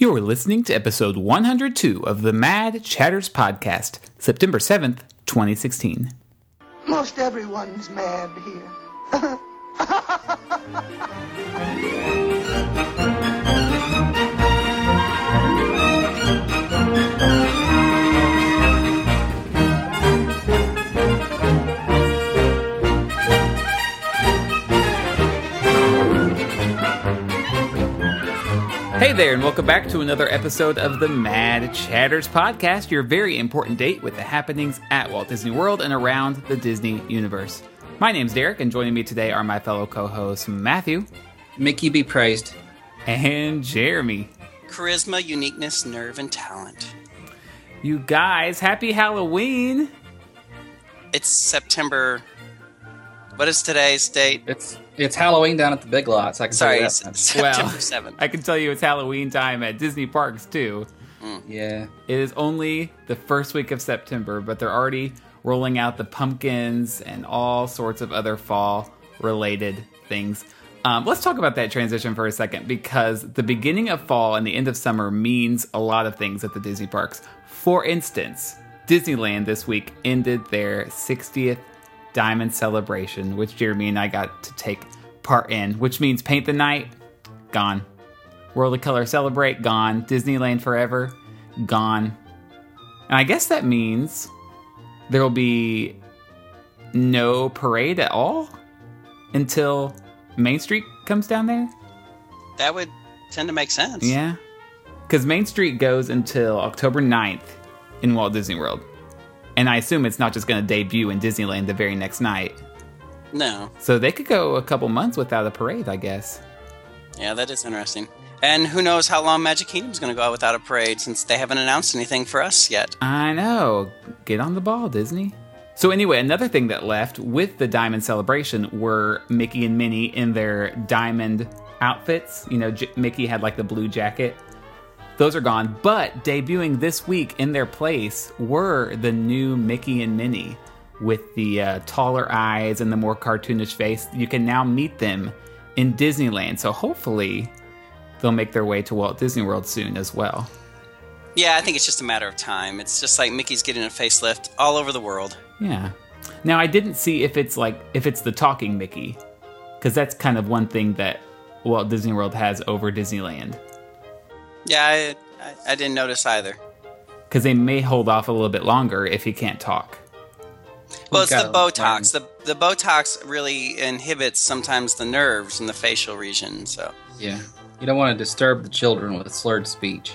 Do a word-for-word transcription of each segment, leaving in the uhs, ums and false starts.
You're listening to episode one hundred two of the Mad Chatters Podcast, September seventh, twenty sixteen. Most everyone's mad here. Hey there, and welcome back to another episode of the Mad Chatters Podcast, your very important date with the happenings at Walt Disney World and around the Disney universe. My name's Derek, and joining me today are my fellow co-hosts Matthew. Mickey be praised. And Jeremy. Charisma, uniqueness, nerve, and talent. You guys, happy Halloween! It's September... What is today's date? It's it's Halloween down at the Big Lots. I can Sorry, tell you it's that. September Well, seventh. I can tell you it's Halloween time at Disney parks, too. Mm. Yeah. It is only the first week of September, but they're already rolling out the pumpkins and all sorts of other fall-related things. Um, let's talk about that transition for a second, because the beginning of fall and the end of summer means a lot of things at the Disney parks. For instance, Disneyland this week ended their sixtieth Diamond Celebration, which Jeremy and I got to take part in, which means Paint the Night, gone. World of Color Celebrate, gone. Disneyland Forever, gone. And I guess that means there will be no parade at all until Main Street comes down there. That would tend to make sense. Yeah. Because Main Street goes until October ninth in Walt Disney World. And I assume it's not just going to debut in Disneyland the very next night. No. So they could go a couple months without a parade, I guess. Yeah, that is interesting. And who knows how long Magic Kingdom's going to go out without a parade, since they haven't announced anything for us yet. I know. Get on the ball, Disney. So anyway, another thing that left with the Diamond Celebration were Mickey and Minnie in their diamond outfits. You know, J- Mickey had like the blue jacket. Those are gone, but debuting this week in their place were the new Mickey and Minnie with the uh, taller eyes and the more cartoonish face. You can now meet them in Disneyland, so hopefully they'll make their way to Walt Disney World soon as well. Yeah, I think it's just a matter of time. It's just like Mickey's getting a facelift all over the world. Yeah. Now, I didn't see if it's like if it's the talking Mickey, because that's kind of one thing that Walt Disney World has over Disneyland. Yeah, I, I, I didn't notice either. Because they may hold off a little bit longer if he can't talk. Well, it's the Gotta Botox. The the Botox really inhibits sometimes the nerves in the facial region, so... Yeah. You don't want to disturb the children with slurred speech.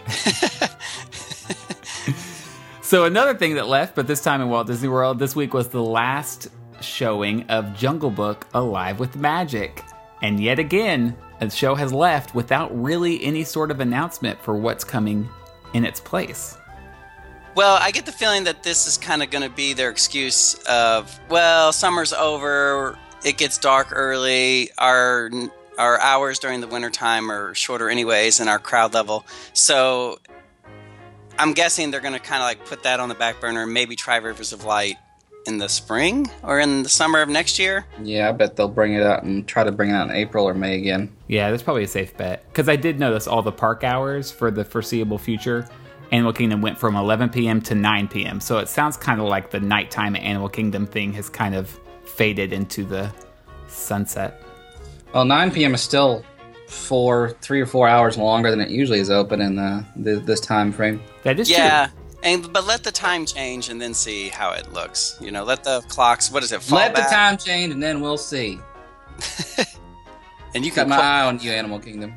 So another thing that left, but this time in Walt Disney World, this week was the last showing of Jungle Book Alive with Magic. And yet again, the show has left without really any sort of announcement for what's coming in its place. Well, I get the feeling that this is kind of going to be their excuse of, well, summer's over, it gets dark early, our our hours during the wintertime are shorter anyways, and our crowd level. So I'm guessing they're going to kind of like put that on the back burner and maybe try Rivers of Light in the spring or in the summer of next year. Yeah, I bet they'll bring it out and try to bring it out in April or May again. Yeah, that's probably a safe bet. Because I did notice all the park hours for the foreseeable future. Animal Kingdom went from eleven p.m. to nine p.m. So it sounds kind of like the nighttime Animal Kingdom thing has kind of faded into the sunset. Well, nine p.m. is still four, three or four hours longer than it usually is open in the, the this time frame. That is Yeah, true. and but let the time change and then see how it looks. You know, let the clocks, what is it, fall Let back? the time change and then we'll see. And you Got can my put- eye on you, Animal Kingdom.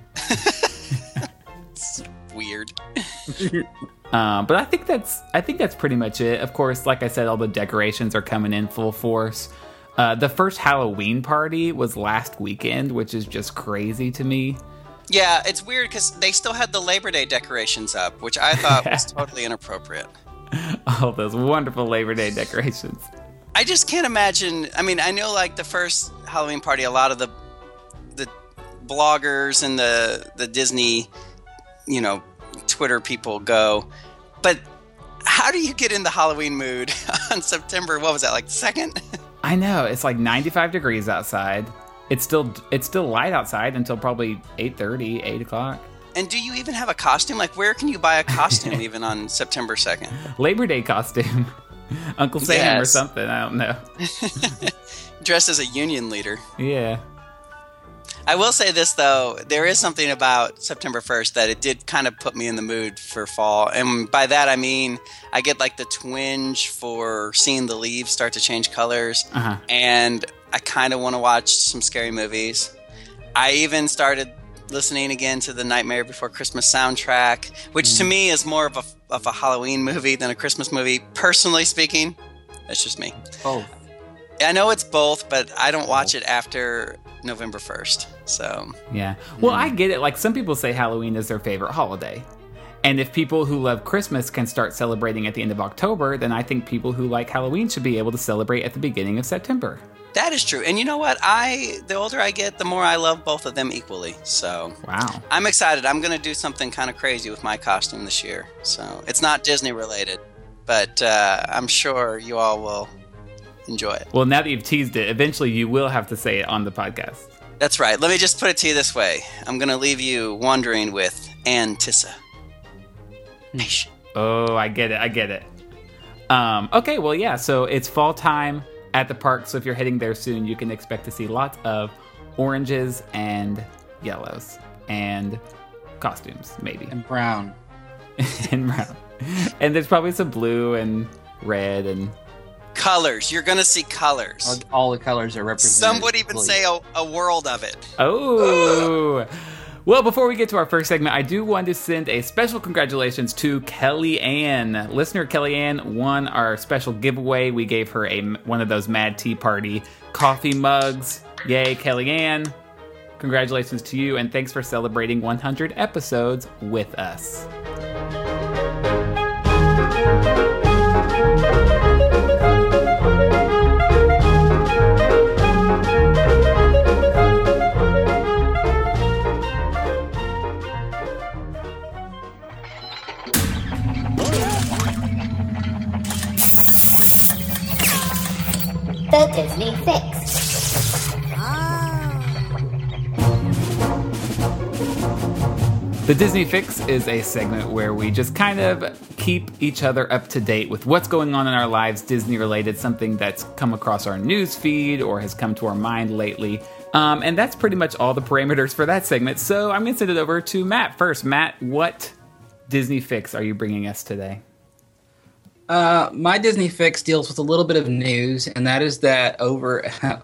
It's weird. Um, but I think that's I think that's pretty much it. Of course, like I said, all the decorations are coming in full force. Uh, the first Halloween party was last weekend, which is just crazy to me. Yeah, it's weird because they still had the Labor Day decorations up, which I thought was totally inappropriate. All those wonderful Labor Day decorations. I just can't imagine. I mean, I know like the first Halloween party, a lot of the the bloggers and the the Disney, you know, Twitter people go, but how do you get in the Halloween mood on September? What was that, like the second? I know, it's like ninety-five degrees outside. It's still it's still light outside until probably eight thirty, eight o'clock. And do you even have a costume? Like, where can you buy a costume even on September second? Labor Day costume. Uncle Sam Yes. or something. I don't know. Dressed as a union leader. Yeah. I will say this, though. There is something about September first that it did kind of put me in the mood for fall. And by that, I mean, I get like the twinge for seeing the leaves start to change colors. Uh-huh. And I kind of want to watch some scary movies. I even started listening again to the Nightmare Before Christmas soundtrack, which mm. to me is more of a, of a Halloween movie than a Christmas movie. Personally speaking, that's just me. Oh. I know it's both, but I don't watch it after November first. So yeah. Well, I get it. Like, some people say Halloween is their favorite holiday. And if people who love Christmas can start celebrating at the end of October, then I think people who like Halloween should be able to celebrate at the beginning of September. that is true. And you know what? I the older I get, the more I love both of them equally. So wow. I'm excited. I'm going to do something kind of crazy with my costume this year. So it's not Disney related, but uh, I'm sure you all will enjoy it. Well, now that you've teased it, eventually you will have to say it on the podcast. That's right. Let me just put it to you this way. I'm going to leave you wondering with Antissa. Oh, I get it. I get it. Um, okay, well, yeah, so it's fall time at the park, so if you're heading there soon, you can expect to see lots of oranges and yellows and costumes, maybe. And brown. and brown. And there's probably some blue and red and... Colors. You're going to see colors. All, all the colors are represented. Some would even say a, a world of it. Oh! Well, before we get to our first segment, I do want to send a special congratulations to Kelly Ann. Listener Kelly Ann won our special giveaway. We gave her a one of those Mad Tea Party coffee mugs. Yay, Kelly Ann. Congratulations to you, and thanks for celebrating one hundred episodes with us. The Disney Fix. The Disney Fix is a segment where we just kind of keep each other up to date with what's going on in our lives, Disney related, something that's come across our news feed or has come to our mind lately. Um, and that's pretty much all the parameters for that segment. So I'm going to send it over to Matt first. Matt, what Disney Fix are you bringing us today? Uh, my Disney Fix deals with a little bit of news, and that is that over...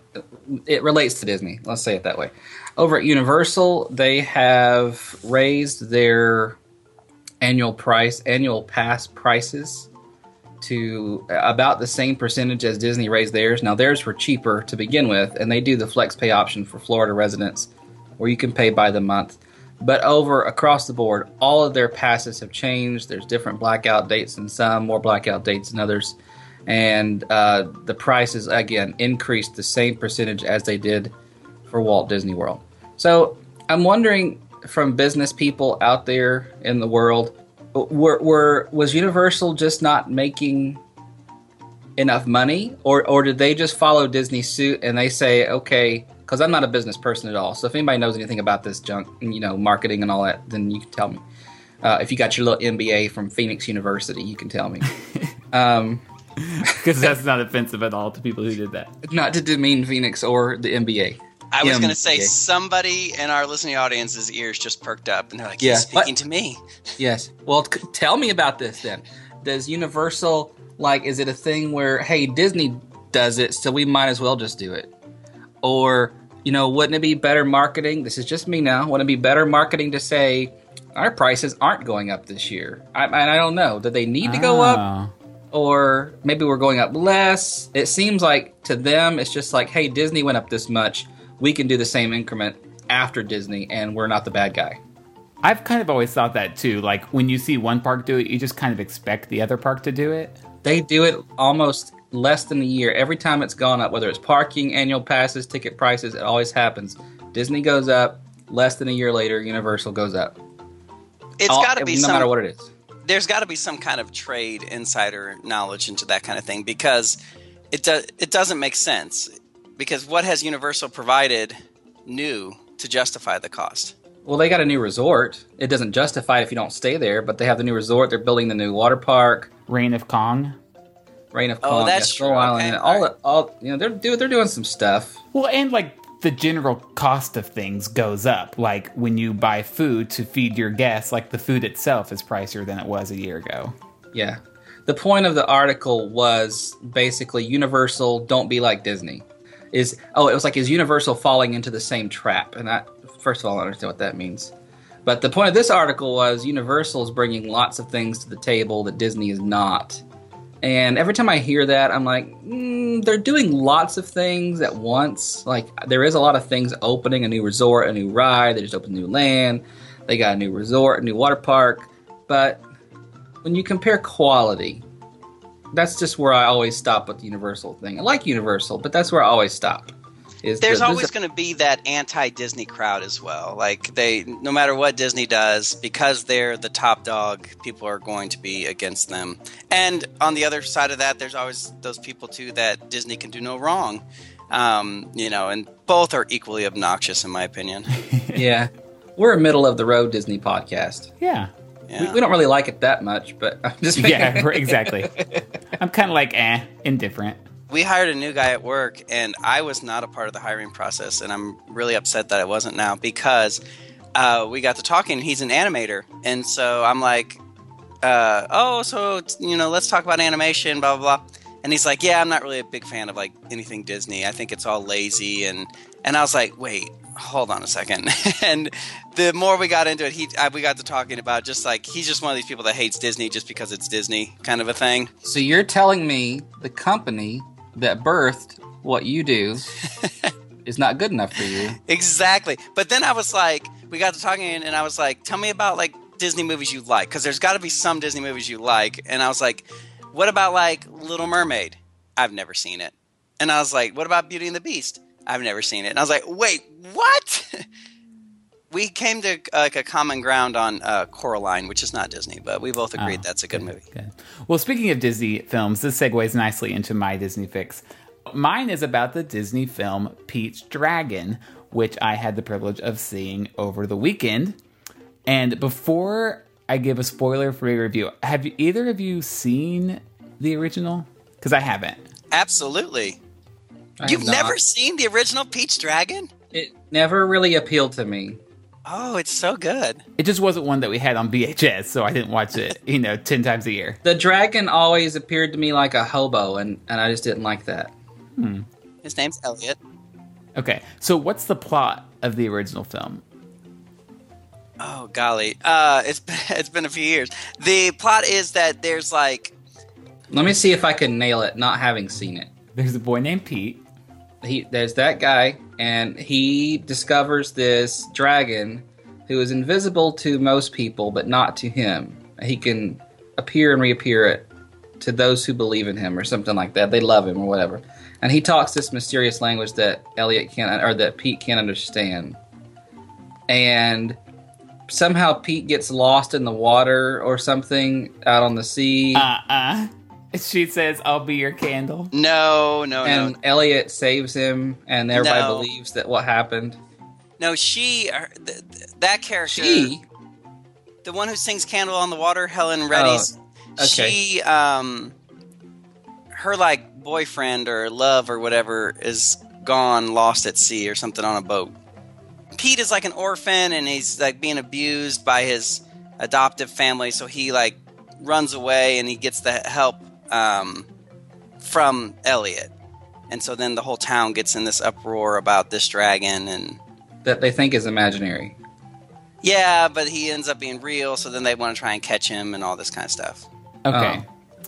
it relates to Disney, let's say it that way. Over at Universal, they have raised their annual price, annual pass prices to about the same percentage as Disney raised theirs. Now, theirs were cheaper to begin with, and they do the flex pay option for Florida residents, where you can pay by the month. But over across the board, all of their passes have changed. There's different blackout dates in some, more blackout dates in others. And uh, the prices, again, increased the same percentage as they did for Walt Disney World. So I'm wondering, from business people out there in the world, were, were was Universal just not making enough money? Or, or did they just follow Disney's suit and they say, okay... Because I'm not a business person at all. So if anybody knows anything about this junk, you know, marketing and all that, then you can tell me. Uh, if you got your little M B A from Phoenix University, you can tell me. Um, Because that's not offensive at all to people who did that. Not to demean Phoenix or the M B A. I was M B A. going to say, somebody in our listening audience's ears just perked up, and they're like, Yeah. he's speaking What? to me. Yes. Well, c- tell me about this then. Does Universal, like, is it a thing where, hey, Disney does it, so we might as well just do it? Or, you know, wouldn't it be better marketing? This is just me now. Wouldn't it be better marketing to say our prices aren't going up this year? I, I, I don't know. Do they need to go up? Oh. Or maybe we're going up less. It seems like to them, it's just like, hey, Disney went up this much. We can do the same increment after Disney, and we're not the bad guy. I've kind of always thought that too. Like, when you see one park do it, you just kind of expect the other park to do it. They do it almost less than a year. Every time it's gone up, whether it's parking, annual passes, ticket prices, it always happens. Disney goes up. Less than a year later, Universal goes up. It's All- got to be no some, matter what it is. There's got to be some kind of trade insider knowledge into that kind of thing, because it do, it doesn't make sense. Because what has Universal provided new to justify the cost? Well, they got a new resort. It doesn't justify it if you don't stay there, but they have the new resort. They're building the new water park, Reign of Kong. Reign of Oh, Kong, that's Skull true. Island, Okay, and all, alright. all you know, they're do, they're doing some stuff. Well, and like the general cost of things goes up. Like when you buy food to feed your guests, like the food itself is pricier than it was a year ago. Yeah. The point of the article was basically Universal, don't be like Disney. Is oh, it was like is Universal falling into the same trap? And I, first of all, I don't understand what that means. But the point of this article was Universal is bringing lots of things to the table that Disney is not. And every time I hear that, I'm like, mm, they're doing lots of things at once. Like, there is a lot of things opening, a new resort, a new ride. They just opened a new land. They got a new resort, a new water park. But when you compare quality, that's just where I always stop with the Universal thing. I like Universal, but that's where I always stop. Is There's the- always going to be that anti-Disney crowd as well. Like they, no matter what Disney does, because they're the top dog, people are going to be against them. And on the other side of that, there's always those people too that Disney can do no wrong. Um, you know, and both are equally obnoxious in my opinion. Yeah. We're a middle of the road Disney podcast. Yeah. Yeah. We, we don't really like it that much, but I'm just Yeah, right, exactly. I'm kind of like, eh, indifferent. We hired a new guy at work, and I was not a part of the hiring process, and I'm really upset that I wasn't now because uh, we got to talking. He's an animator, and so I'm like, uh, "Oh, so you know, let's talk about animation, blah blah blah." And he's like, "Yeah, I'm not really a big fan of like anything Disney. I think it's all lazy." And and I was like, "Wait, hold on a second." And the more we got into it, he I, we got to talking about just like he's just one of these people that hates Disney just because it's Disney, kind of a thing. So you're telling me the company that birthed what you do is not good enough for you? Exactly. But then I was like, we got to talking, and I was like, tell me about like Disney movies you like, because there's got to be some Disney movies you like. And I was like, what about like Little Mermaid? I've never seen it. And I was like, what about Beauty and the Beast? I've never seen it. And I was like, wait, what? We came to uh, like a common ground on uh, Coraline, which is not Disney, but we both agreed Oh, that's a good movie. Good. Well, speaking of Disney films, this segues nicely into my Disney fix. Mine is about the Disney film Pete's Dragon, which I had the privilege of seeing over the weekend. And before I give a spoiler-free review, have you, either of you seen the original? Because I haven't. Absolutely. I You've have not. never seen the original Pete's Dragon? It never really appealed to me. Oh, it's so good. It just wasn't one that we had on V H S, so I didn't watch it, you know, ten times a year. The dragon always appeared to me like a hobo, and, and I just didn't like that. His name's Elliot. Okay, so what's the plot of the original film? Oh golly, uh, it's been, it's been a few years. The plot is that there's like Let me see if I can nail it, not having seen it. There's a boy named Pete. He, there's that guy, and he discovers this dragon who is invisible to most people, but not to him. He can appear and reappear it to those who believe in him, or something like that. They love him, or whatever. And he talks this mysterious language that Elliot can't, or that Pete can't understand. And somehow Pete gets lost in the water or something out on the sea. Uh-uh. She says, I'll be your candle. no, no, and no, Elliot saves him, and everybody No. believes that what happened. no. She, uh, th- th- that character, She, the one who sings "Candle on the Water," Helen Reddy's. okay. She, um, her like boyfriend or love or whatever is gone, lost at sea or something on a boat. Pete is like an orphan, and he's like being abused by his adoptive family, so he like runs away, and he gets the help um, from Elliot. And so then the whole town gets in this uproar about this dragon, and that they think is imaginary. yeah, but he ends up being real, so then they want to try and catch him and all this kind of stuff. Okay.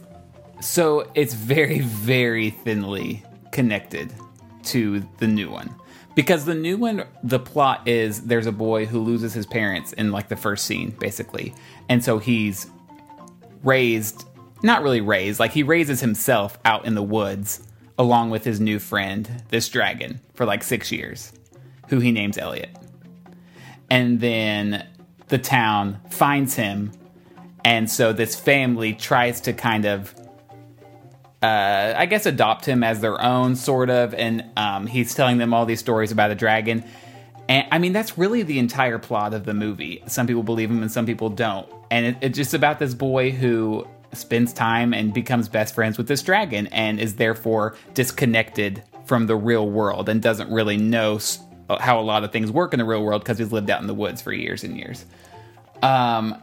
So it's very, very thinly connected to the new one. Because the new one, the plot is there's a boy who loses his parents in like the first scene, basically. And so he's raised, not really raised, like he raises himself out in the woods along with his new friend, this dragon, for like six years, who he names Elliot. And then the town finds him, and so this family tries to kind of, uh, I guess, adopt him as their own, sort of, and um, he's telling them all these stories about a dragon. And I mean, that's really the entire plot of the movie. Some people believe him and some people don't. And it, it's just about this boy who spends time and becomes best friends with this dragon and is therefore disconnected from the real world and doesn't really know how a lot of things work in the real world because he's lived out in the woods for years and years. Um,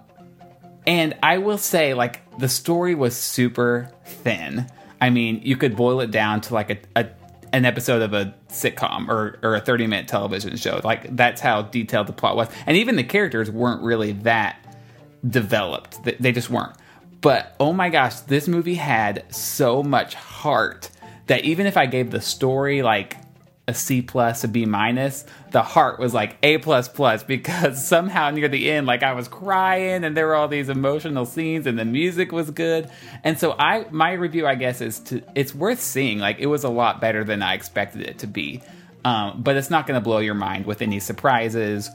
and I will say, like, the story was super thin. I mean, you could boil it down to like a, a an episode of a sitcom or, or a thirty-minute television show. Like, that's how detailed the plot was. And even the characters weren't really that developed. They just weren't. But, oh my gosh, this movie had so much heart that even if I gave the story, like, a C plus, a B minus, the heart was like A plus plus because somehow near the end, like, I was crying and there were all these emotional scenes and the music was good. And so I, my review, I guess, is to, it's worth seeing. Like, it was a lot better than I expected it to be. Um, but it's not going to blow your mind with any surprises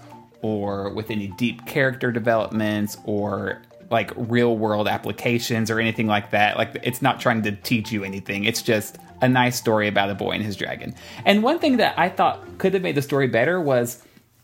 or with any deep character developments or like real world applications or anything like that. Like, it's not trying to teach you anything. It's just a nice story about a boy and his dragon. And one thing that I thought could have made the story better was,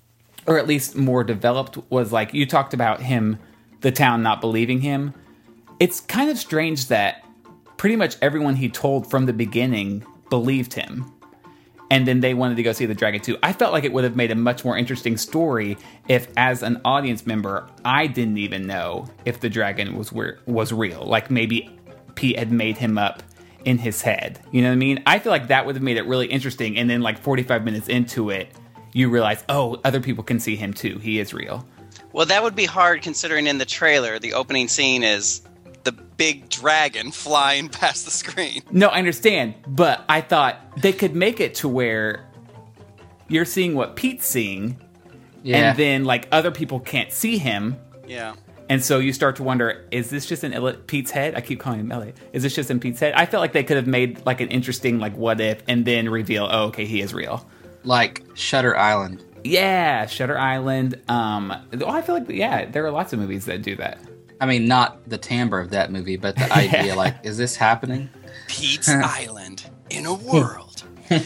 or at least more developed, was like you talked about him, the town not believing him. It's kind of strange that pretty much everyone he told from the beginning believed him. And then they wanted to go see the dragon too. I felt like it would have made a much more interesting story if, as an audience member, I didn't even know if the dragon was was real. Like, maybe Pete had made him up in his head. You know what I mean? I feel like that would have made it really interesting. And then, like, forty-five minutes into it, you realize, oh, other people can see him too. He is real. Well, that would be hard considering in the trailer, the opening scene is the big dragon flying past the screen. No, I understand, but I thought they could make it to where you're seeing what Pete's seeing, yeah. And then, like, other people can't see him. Yeah. And so you start to wonder, is this just in Ele- Pete's head? I keep calling him Elliot. Is this just in Pete's head? I felt like they could have made, like, an interesting, like, what if, and then reveal, oh, okay, he is real. Like Shutter Island. Yeah, Shutter Island. Um, oh, I feel like, yeah, there are lots of movies that do that. I mean, not the timbre of that movie, but the idea, like, is this happening? Pete's Island in a world.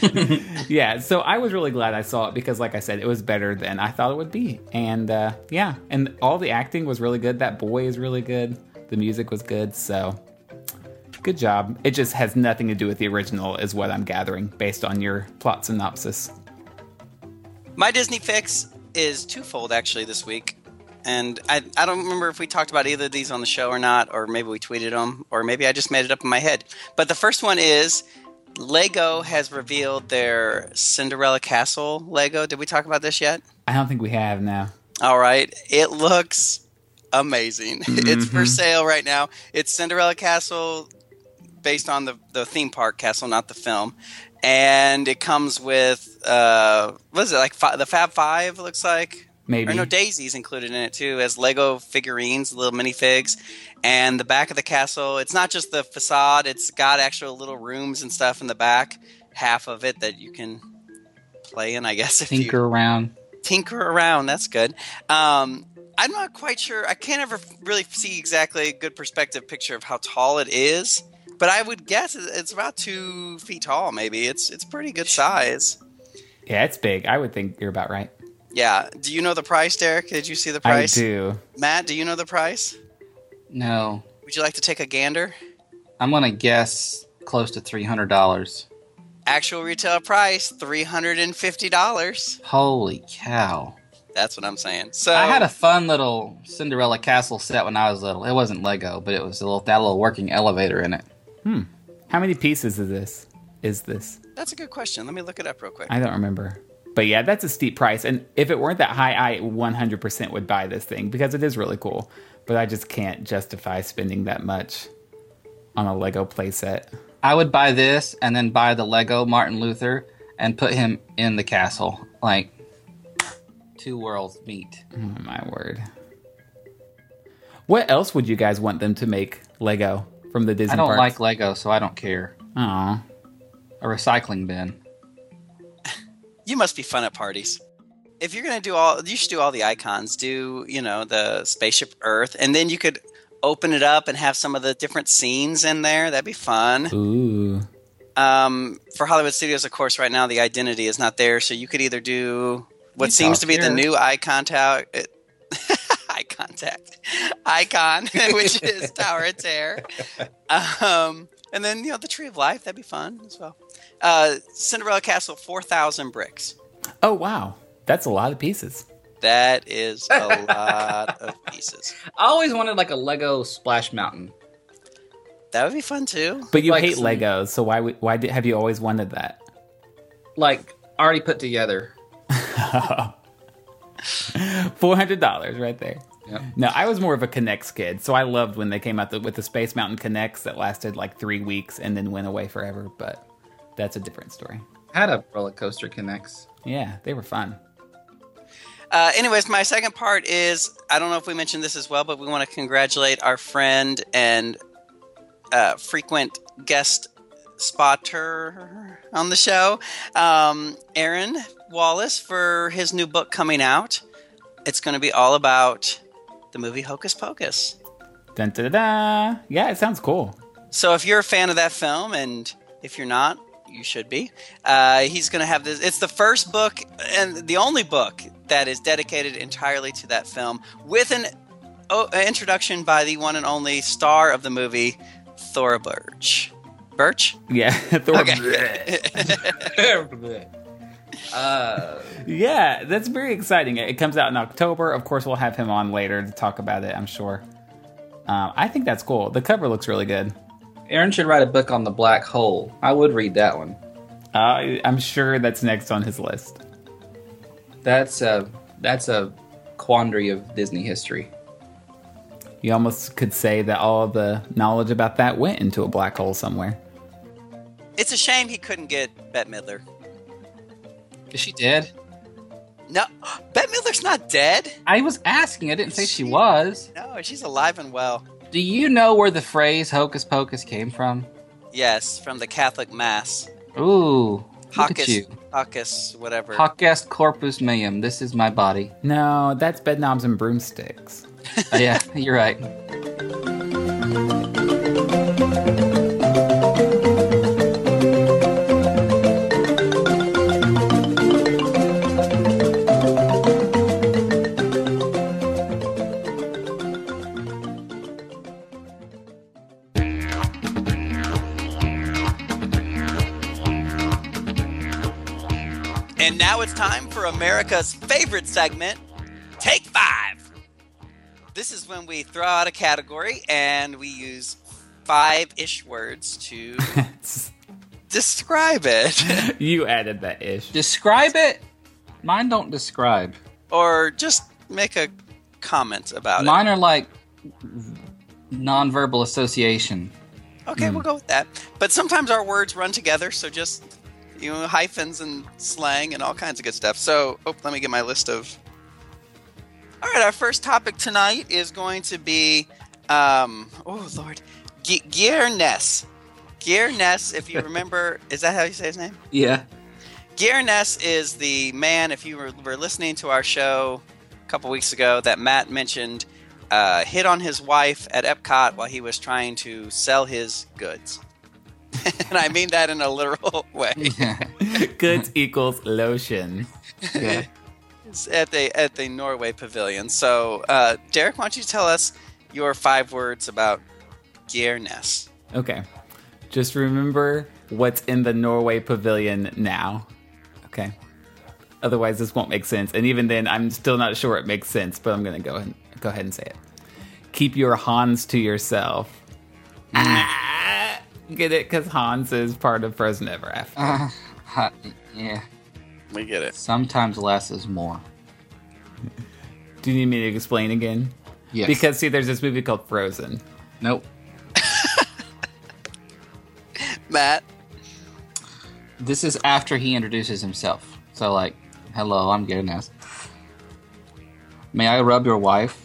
Yeah, so I was really glad I saw it because, like I said, it was better than I thought it would be. And, uh, yeah, and all the acting was really good. That boy is really good. The music was good, so good job. It just has nothing to do with the original, is what I'm gathering, based on your plot synopsis. My Disney fix is twofold, actually, this week. And I, I don't remember if we talked about either of these on the show or not, or maybe we tweeted them, or maybe I just made it up in my head. But the first one is Lego has revealed their Cinderella Castle Lego. Did we talk about this yet? I don't think we have now. All right. It looks amazing. Mm-hmm. It's for sale right now. It's Cinderella Castle based on the, the theme park castle, not the film. And it comes with, uh, what is it, like fi- the Fab Five, looks like? Maybe. Or no, Daisy's included in it too, as Lego figurines, little minifigs. And the back of the castle, it's not just the facade, it's got actual little rooms and stuff in the back, half of it that you can play in, I guess. If Tinker you, around. Tinker around, that's good. Um, I'm not quite sure, I can't ever really see exactly a good perspective picture of how tall it is, but I would guess it's about two feet tall, maybe. It's, it's pretty good size. Yeah, it's big. I would think you're about right. Yeah. Do you know the price, Derek? Did you see the price? I do. Matt, do you know the price? No. Would you like to take a gander? I'm going to guess close to three hundred dollars. Actual retail price, three hundred fifty dollars. Holy cow. That's what I'm saying. So I had a fun little Cinderella castle set when I was little. It wasn't Lego, but it was a little, that little working elevator in it. Hmm. How many pieces is this? Is this? That's a good question. Let me look it up real quick. I don't remember. But yeah, that's a steep price. And if it weren't that high, I one hundred percent would buy this thing because it is really cool. But I just can't justify spending that much on a Lego playset. I would buy this and then buy the Lego Martin Luther and put him in the castle. Like, two worlds meet. Oh, my word. What else would you guys want them to make Lego from the Disney I don't parks? like Lego, so I don't care. Aw. A recycling bin. You must be fun at parties. If you're going to do all, you should do all the icons. Do, you know, the Spaceship Earth. And then you could open it up and have some of the different scenes in there. That'd be fun. Ooh. Um, for Hollywood Studios, of course, right now the identity is not there. So you could either do what You seems talk to be the here. new eye contact, eye contact icon, which is Tower of Terror. Um, and then, you know, the Tree of Life, that'd be fun as well. Uh, Cinderella Castle, four thousand bricks. Oh, wow. That's a lot of pieces. That is a lot of pieces. I always wanted like a Lego Splash Mountain. That would be fun too. But you Like hate some- Legos, so why would- why did, have you always wanted that? Like, already put together. four hundred dollars right there. Yep. No, I was more of a Connects kid, so I loved when they came out the, with the Space Mountain Connects that lasted like three weeks and then went away forever, but that's a different story. I had a roller coaster connects. Yeah, they were fun. Uh, anyways, my second part is, I don't know if we mentioned this as well, but we want to congratulate our friend and uh, frequent guest spotter on the show, um, Aaron Wallace, for his new book coming out. It's going to be all about the movie Hocus Pocus. Dun, da, da, da. Yeah, it sounds cool. So if you're a fan of that film, and if you're not, you should be, uh, he's going to have this. It's the first book and the only book that is dedicated entirely to that film, with an oh, introduction by the one and only star of the movie, Thora Birch. Birch? Yeah, Thor- Okay. uh, yeah, that's very exciting. It comes out in October. Of course, we'll have him on later to talk about it, I'm sure. Um, I think that's cool. The cover looks really good. Aaron should write a book on the black hole. I would read that one. Uh, I'm sure that's next on his list. That's a that's a quandary of Disney history. You almost could say that all of the knowledge about that went into a black hole somewhere. It's a shame he couldn't get Bette Midler. Is she dead? No, Bette Midler's not dead. I was asking. I didn't say she She- was. No, she's alive and well. Do you know where the phrase "hocus pocus" came from? Yes, from the Catholic Mass. Ooh, look at Hocus, you. Hocus, whatever. Hoc est corpus meum. This is my body. No, that's bedknobs and broomsticks. Oh, yeah, you're right. And now it's time for America's favorite segment, Take Five. This is when we throw out a category and we use five-ish words to describe it. You added that ish. Describe it. Mine don't describe. Or just make a comment about Mine are like nonverbal association. it. Okay, we'll go with that. But sometimes our words run together, so just, you know, hyphens and slang and all kinds of good stuff. So, oh, let me get my list of... All right, our first topic tonight is going to be, um, oh, Lord, G- Gear Ness. Gear Ness, if you remember, is that how you say his name? Yeah. Gear Ness is the man, if you were, were listening to our show a couple weeks ago, that Matt mentioned uh, hit on his wife at Epcot while he was trying to sell his goods. And I mean that in a literal way. Goods equals lotion. Yeah. It's at the at the Norway Pavilion. So, uh, Derek, why don't you tell us your five words about Gear Ness? Okay. Just remember what's in the Norway Pavilion now. Okay. Otherwise, this won't make sense. And even then, I'm still not sure it makes sense, but I'm going to go ahead, go ahead and say it. Keep your Hans to yourself. Ah, get it? Because Hans is part of Frozen Ever After. Uh, hot, yeah. We get it. Sometimes less is more. Do you need me to explain again? Yes. Because, see, there's this movie called Frozen. Nope. Matt? This is after he introduces himself. So, like, hello, I'm Gearness. May I rub your wife?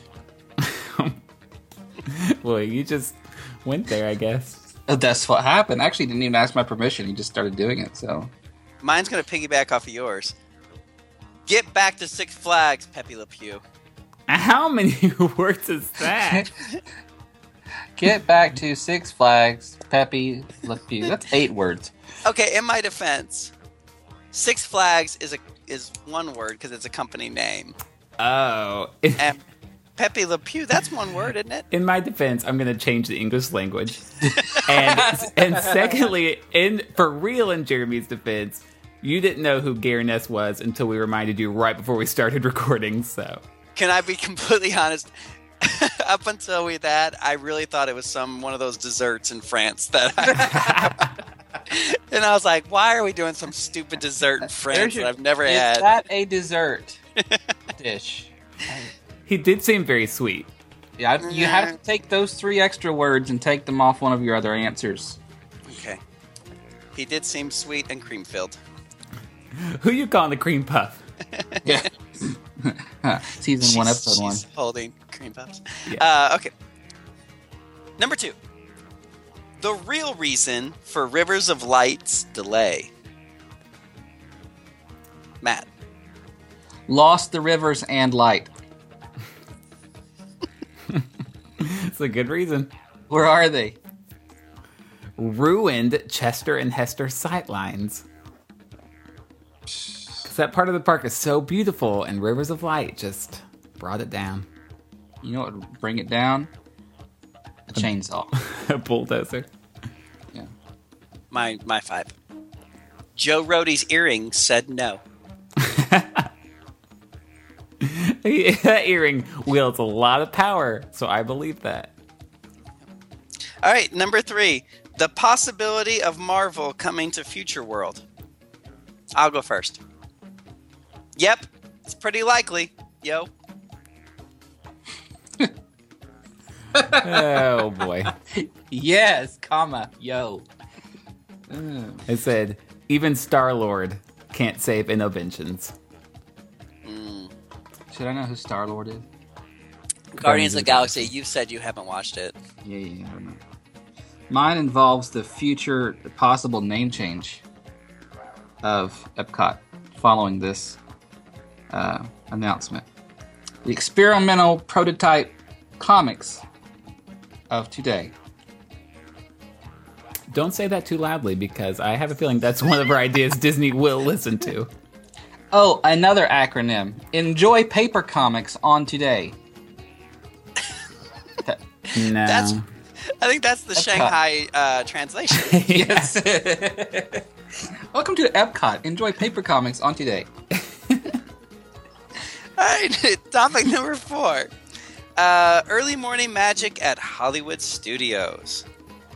Well, you just went there, I guess. Uh, That's what happened. Actually, didn't even ask my permission. He just started doing it, so. Mine's going to piggyback off of yours. Get back to Six Flags, Pepe Le Pew. How many words is that? Get back to Six Flags, Pepe Le Pew. That's eight words. Okay, in my defense, Six Flags is a is one word because it's a company name. Oh. And Pepe Le Pew, that's one word, isn't it? In my defense, I'm going to change the English language. and and secondly, in for real in Jeremy's defense, you didn't know who Gary Ness was until we reminded you right before we started recording, so. Can I be completely honest? Up until we that, I really thought it was some one of those desserts in France that I, and I was like, why are we doing some stupid dessert in France your- that I've never is had? that a dessert dish? He did seem very sweet. Yeah, I- you have to take those three extra words and take them off one of your other answers. Okay. He did seem sweet and cream filled. Who you calling the cream puff? Yeah. Season one, episode one. She's holding cream puffs. Yeah. Uh, okay. Number two. The real reason for Rivers of Light's delay. Matt. Lost the rivers and light. It's a good reason. Where are they? Ruined Chester and Hester sightlines. 'Cause that part of the park is so beautiful, and Rivers of Light just brought it down. You know what would bring it down? A chainsaw. A bulldozer. Yeah. My my five. Joe Rohde's earring said no. That earring wields a lot of power, so I believe that. All right, number three. The possibility of Marvel coming to Future World. I'll go first. Yep, it's pretty likely. Yo. Oh boy. Yes, comma, yo. I said, even Star-Lord can't save innovations. Should I know who Star Lord is? Guardians of the Galaxy, you said you haven't watched it. Yeah, yeah, yeah, I don't know. Mine involves the future possible name change of Epcot following this uh, announcement. The experimental prototype comics of today. Don't say that too loudly, because I have a feeling that's one of our ideas Disney will listen to. Oh, another acronym. Enjoy paper comics on today. That- No. That's, I think that's the Epcot. Shanghai uh, translation. yes. Welcome to Epcot. Enjoy paper comics on today. All right, topic number four. Uh, early morning magic at Hollywood Studios.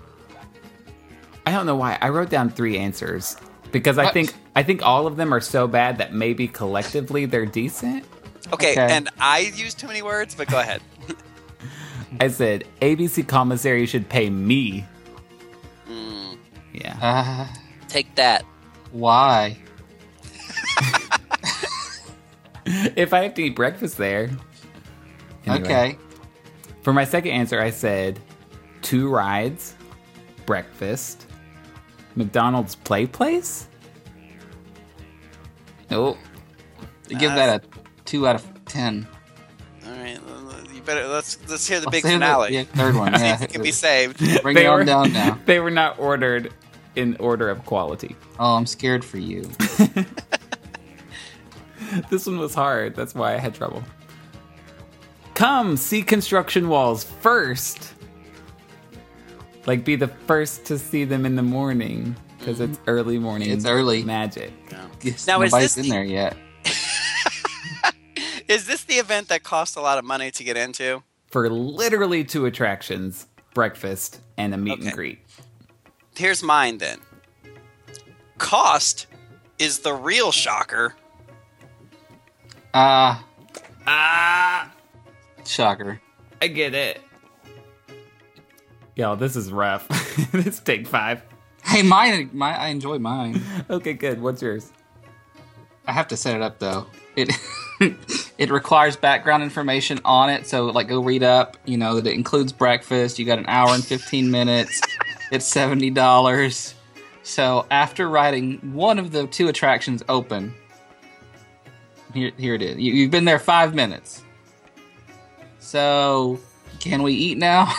I don't know why. I wrote down three answers because I What? think I think all of them are so bad that maybe collectively they're decent. Okay, Okay. and I used too many words, but go ahead. I said A B C commissary should pay me. Yeah. Uh, Take that. why? If I have to eat breakfast there. Anyway. Okay. For my second answer, I said two rides, breakfast, McDonald's Play Place. Nope. Give that a two out of ten. All right, you better let's let's hear the Let's big say the- finale. yeah, third one. Yeah. It can be saved. Bring They it on were- down now. They were not ordered in order of quality. Oh, I'm scared for you. This one was hard. That's why I had trouble. Come see construction walls first. Like, be the first to see them in the morning. Because it's early morning. It's early. Magic. Yes, Now, is nobody's this in the- there yet. Is this the event that costs a lot of money to get into? For literally two attractions, breakfast and a meet Okay. and greet. Here's mine then. Cost is the real shocker. Ah, Ah, shocker. I get it. Yo, this is rough. This take five. Hey, mine. My, I enjoy mine. Okay, good. What's yours? I have to set it up though. It it requires background information on it, so like go read up. You know that it includes breakfast. You got an hour and fifteen minutes. It's seventy dollars. So after writing one of the two attractions open, here here it is. You, you've been there five minutes. So can we eat now?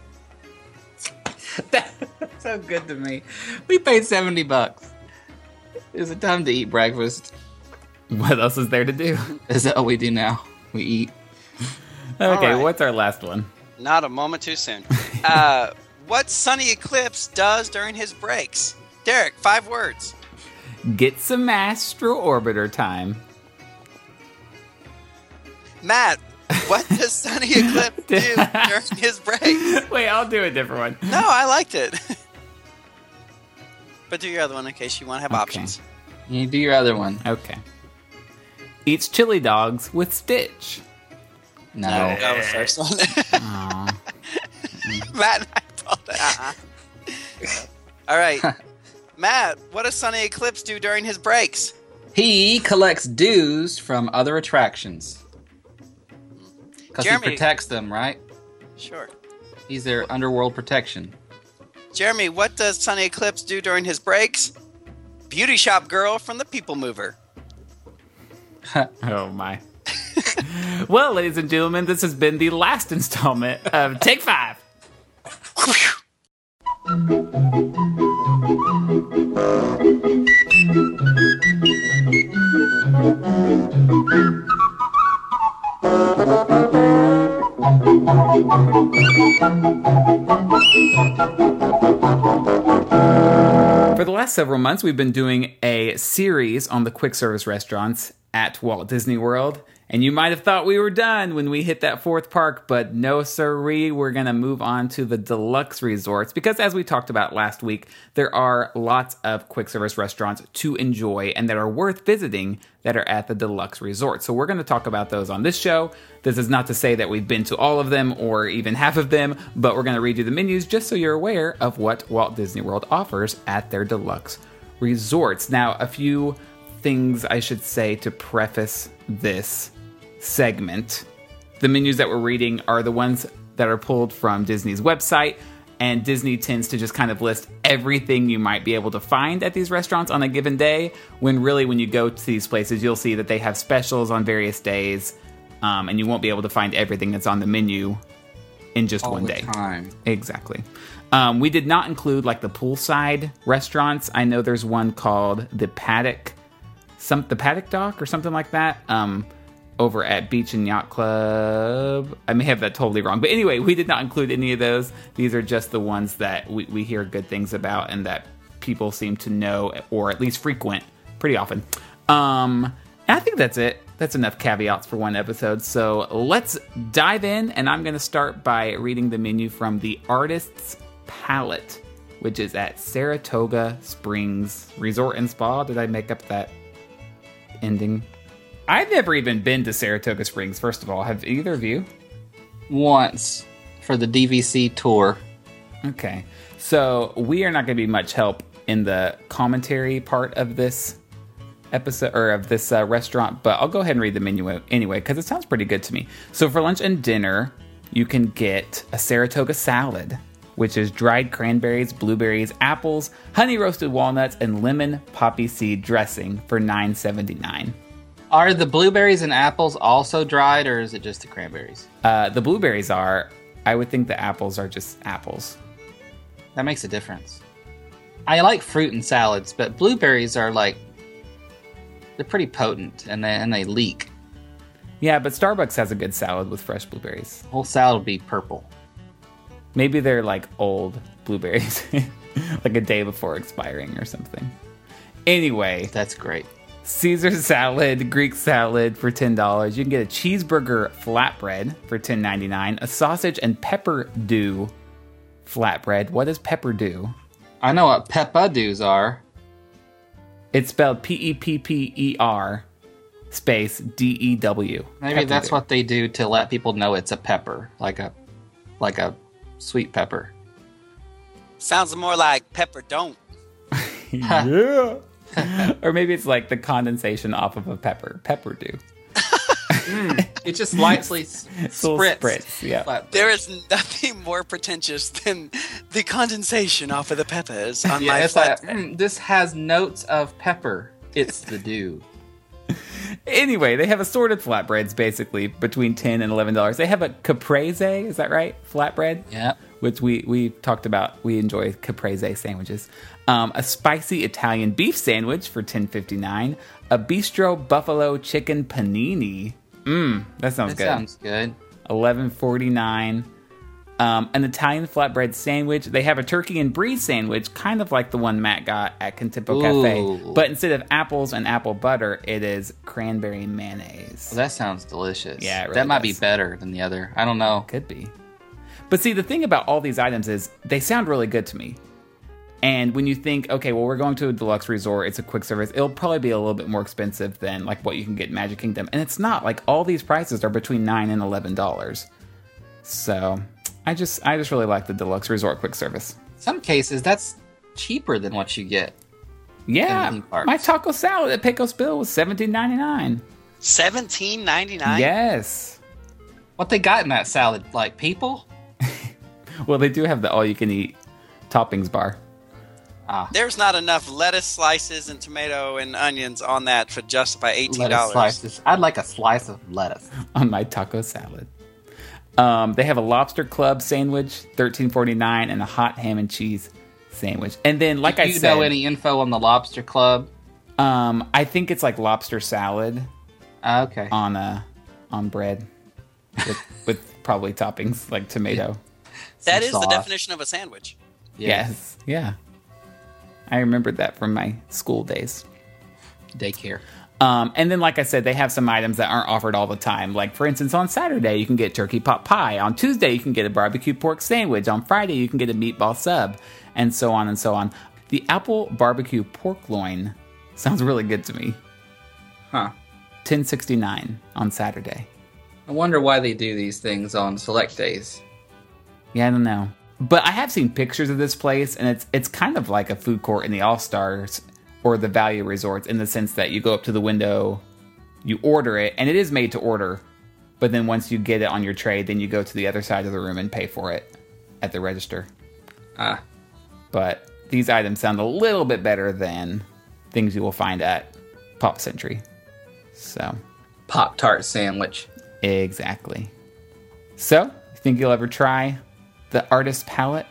That's so good to me. We paid seventy bucks. Is it time to eat breakfast? What else is there to do? Is that what we do now? We eat. Okay, right. what's our last one? Not a moment too soon. Uh, what Sunny Eclipse does during his breaks? Derek, five words. Get some Astro Orbiter time. Matt, what does Sunny Eclipse do during his breaks? Wait, I'll do a different one. No, I liked it. But do your other one in case you want to have Okay. options. You do your other one. Okay. Eats chili dogs with Stitch. No. That was the first one. Aw. Matt and I thought that. Uh-uh. All right. Matt, what does Sunny Eclipse do during his breaks? He collects dues from other attractions. Because he Jeremy- protects them, right? Sure. He's their underworld protection. Jeremy, what does Sunny Eclipse do during his breaks? Beauty shop girl from the People Mover. Oh, my. Well, ladies and gentlemen, this has been the last installment of Take Five. For the last several months, we've been doing a series on the quick service restaurants at Walt Disney World. And you might have thought we were done when we hit that fourth park, but no siree, we're going to move on to the deluxe resorts because as we talked about last week, there are lots of quick service restaurants to enjoy and that are worth visiting that are at the deluxe resorts. So we're going to talk about those on this show. This is not to say that we've been to all of them or even half of them, but we're going to read you the menus just so you're aware of what Walt Disney World offers at their deluxe resorts. Now, a few things I should say to preface this segment. The menus that we're reading are the ones that are pulled from Disney's website, and Disney tends to just kind of list everything you might be able to find at these restaurants on a given day, when really when you go to these places, you'll see that they have specials on various days, um, and you won't be able to find everything that's on the menu in just All one the day. time. Exactly. Um, we did not include like the poolside restaurants. I know there's one called the Paddock, some the Paddock Dock or something like that. Um, over at Beach and Yacht Club. I may have that totally wrong. But anyway, we did not include any of those. These are just the ones that we, we hear good things about and that people seem to know or at least frequent pretty often. Um, and I think that's it. That's enough caveats for one episode. So let's dive in. And I'm going to start by reading the menu from the Artist's Palette, which is at Saratoga Springs Resort and Spa. Did I make up that ending? I've never even been to Saratoga Springs, first of all. Have either of you? Once for the D V C tour. Okay. So we are not going to be much help in the commentary part of this episode, or of this uh, restaurant, but I'll go ahead and read the menu anyway, because it sounds pretty good to me. So for lunch and dinner, you can get a Saratoga salad, which is dried cranberries, blueberries, apples, honey roasted walnuts, and lemon poppy seed dressing for nine seventy-nine. Are the blueberries and apples also dried, or is it just the cranberries? Uh, the blueberries are. I would think the apples are just apples. That makes a difference. I like fruit and salads, but blueberries are like, they're pretty potent, and they, and they leak. Yeah, but Starbucks has a good salad with fresh blueberries. The whole salad would be purple. Maybe they're like old blueberries, like a day before expiring or something. Anyway, That's great. Caesar salad, Greek salad for ten dollars. You can get a cheeseburger flatbread for ten ninety-nine, a sausage and pepper dew flatbread. What does pepper dew? I know what peppadews are. It's spelled P E P P E R space D E W. Maybe Pepper that's dew. what they do to let people know it's a pepper, like a, like a sweet pepper. Sounds more like pepper don't. Yeah. Or maybe it's like the condensation off of a pepper. Pepper dew. It just lightly s- Little spritz. spritz, yeah. Flat- There is nothing more pretentious than the condensation off of the peppers on Yeah, my it's like, flat. mm, this has notes of pepper. It's the dew. Anyway, they have assorted flatbreads basically between ten and eleven dollars. They have a caprese, is that right? Flatbread? Yep. which we we talked about. We enjoy caprese sandwiches. Um, a spicy Italian beef sandwich for ten fifty-nine. A bistro buffalo chicken panini. Mmm, that sounds That good. sounds good. eleven forty-nine. Um, an Italian flatbread sandwich. They have a turkey and brie sandwich, kind of like the one Matt got at Contempo Cafe. Ooh. But instead of apples and apple butter, it is cranberry mayonnaise. Well, that sounds delicious. Yeah, it really that might does. be better than the other. I don't know. Could be. But see, the thing about all these items is they sound really good to me. And when you think, okay, well, we're going to a deluxe resort, it's a quick service, it'll probably be a little bit more expensive than like what you can get in Magic Kingdom. And it's not. Like, all these prices are between nine and eleven dollars. So I just I just really like the deluxe resort quick service. Some cases, that's cheaper than what you get. Yeah, theme parks. my taco salad at Pecos Bill was seventeen ninety-nine. seventeen ninety-nine. Yes. What they got in that salad? Like people? Well, they do have the all-you-can-eat toppings bar. There's not enough lettuce slices and tomato and onions on that to justify eighteen Lettuce dollars. slices. I'd like a slice of lettuce. On my taco salad. Um, they have a lobster club sandwich, thirteen forty-nine, and a hot ham and cheese sandwich. And then, like Do I you said, know any info on the Lobster Club? um, I think it's like lobster salad Ah, okay. on a on bread with, with probably toppings like tomato. That Some is the sauce. definition of a sandwich. Yes, yeah. I remembered that from my school days. Daycare. Um, and then, like I said, they have some items that aren't offered all the time. Like, for instance, on Saturday, you can get turkey pot pie. On Tuesday, you can get a barbecue pork sandwich. On Friday, you can get a meatball sub, and so on and so on. The apple barbecue pork loin sounds really good to me. Huh. ten sixty-nine on Saturday. I wonder why they do these things on select days. Yeah, I don't know. But I have seen pictures of this place, and it's it's kind of like a food court in the All-Stars or the Value Resorts, in the sense that you go up to the window, you order it, and it is made to order. But then once you get it on your tray, then you go to the other side of the room and pay for it at the register. Ah. But these items sound a little bit better than things you will find at Pop Century. So, Pop-Tart sandwich. exactly. So, you think you'll ever try the Artist Palette?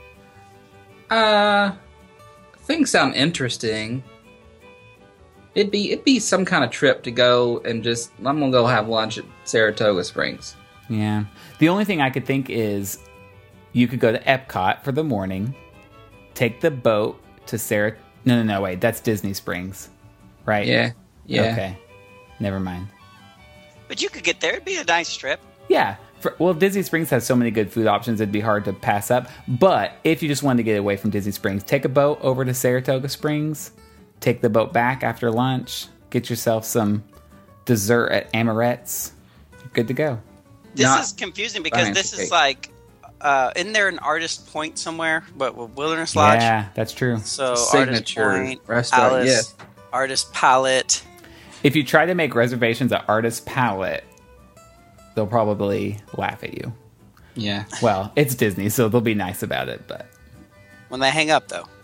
Uh, things sound interesting. It'd be it'd be some kind of trip to go and just I'm gonna go have lunch at Saratoga Springs. Yeah. The only thing I could think is you could go to Epcot for the morning, take the boat to Sarah. No, no, no, wait. That's Disney Springs, right? Yeah, yeah. Okay. Never mind. But you could get there. It'd be a nice trip. Yeah. For, well, Disney Springs has so many good food options, it'd be hard to pass up. But if you just wanted to get away from Disney Springs, take a boat over to Saratoga Springs, take the boat back after lunch, get yourself some dessert at Amorette's. You're good to go. This Not is confusing because this financial is cake. like, uh, isn't there an Artist Point somewhere? But Wilderness Lodge. Yeah, that's true. So Signature Artist Point, restaurant, Alice, yes. Artist Palette. If you try to make reservations at Artist Palette, they'll probably laugh at you. Yeah. Well, it's Disney, so they'll be nice about it, but When they hang up, though.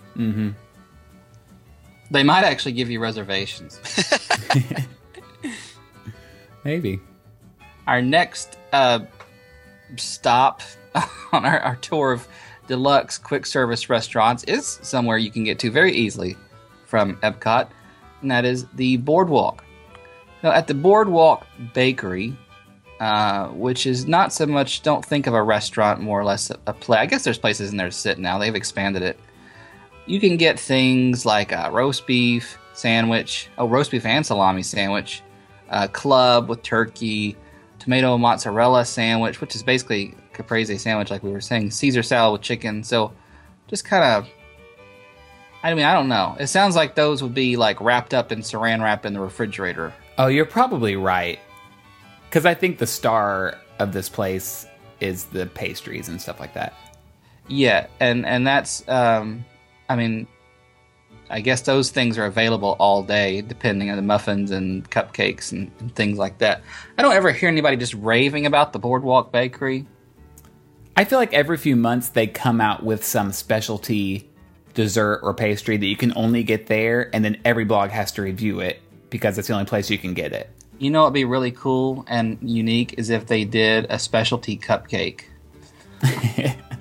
They might actually give you reservations. maybe. Our next uh, stop on our, our tour of deluxe quick service restaurants is somewhere you can get to very easily from Epcot, and that is the Boardwalk. Now, at the Boardwalk Bakery, uh, which is not so much, don't think of a restaurant, more or less a, a play. I guess there's places in there to sit now. They've expanded it. You can get things like a roast beef sandwich, oh, roast beef and salami sandwich, a club with turkey, tomato mozzarella sandwich, which is basically caprese sandwich, like we were saying, Caesar salad with chicken. So just kind of, I mean, I don't know. It sounds like those would be like wrapped up in saran wrap in the refrigerator. Oh, you're probably right. Because I think the star of this place is the pastries and stuff like that. Yeah, and and that's, um, I mean, I guess those things are available all day, depending on the muffins and cupcakes and, and things like that. I don't ever hear anybody just raving about the Boardwalk Bakery. I feel like every few months they come out with some specialty dessert or pastry that you can only get there, and then every blog has to review it because it's the only place you can get it. You know what would be really cool and unique is if they did a specialty cupcake.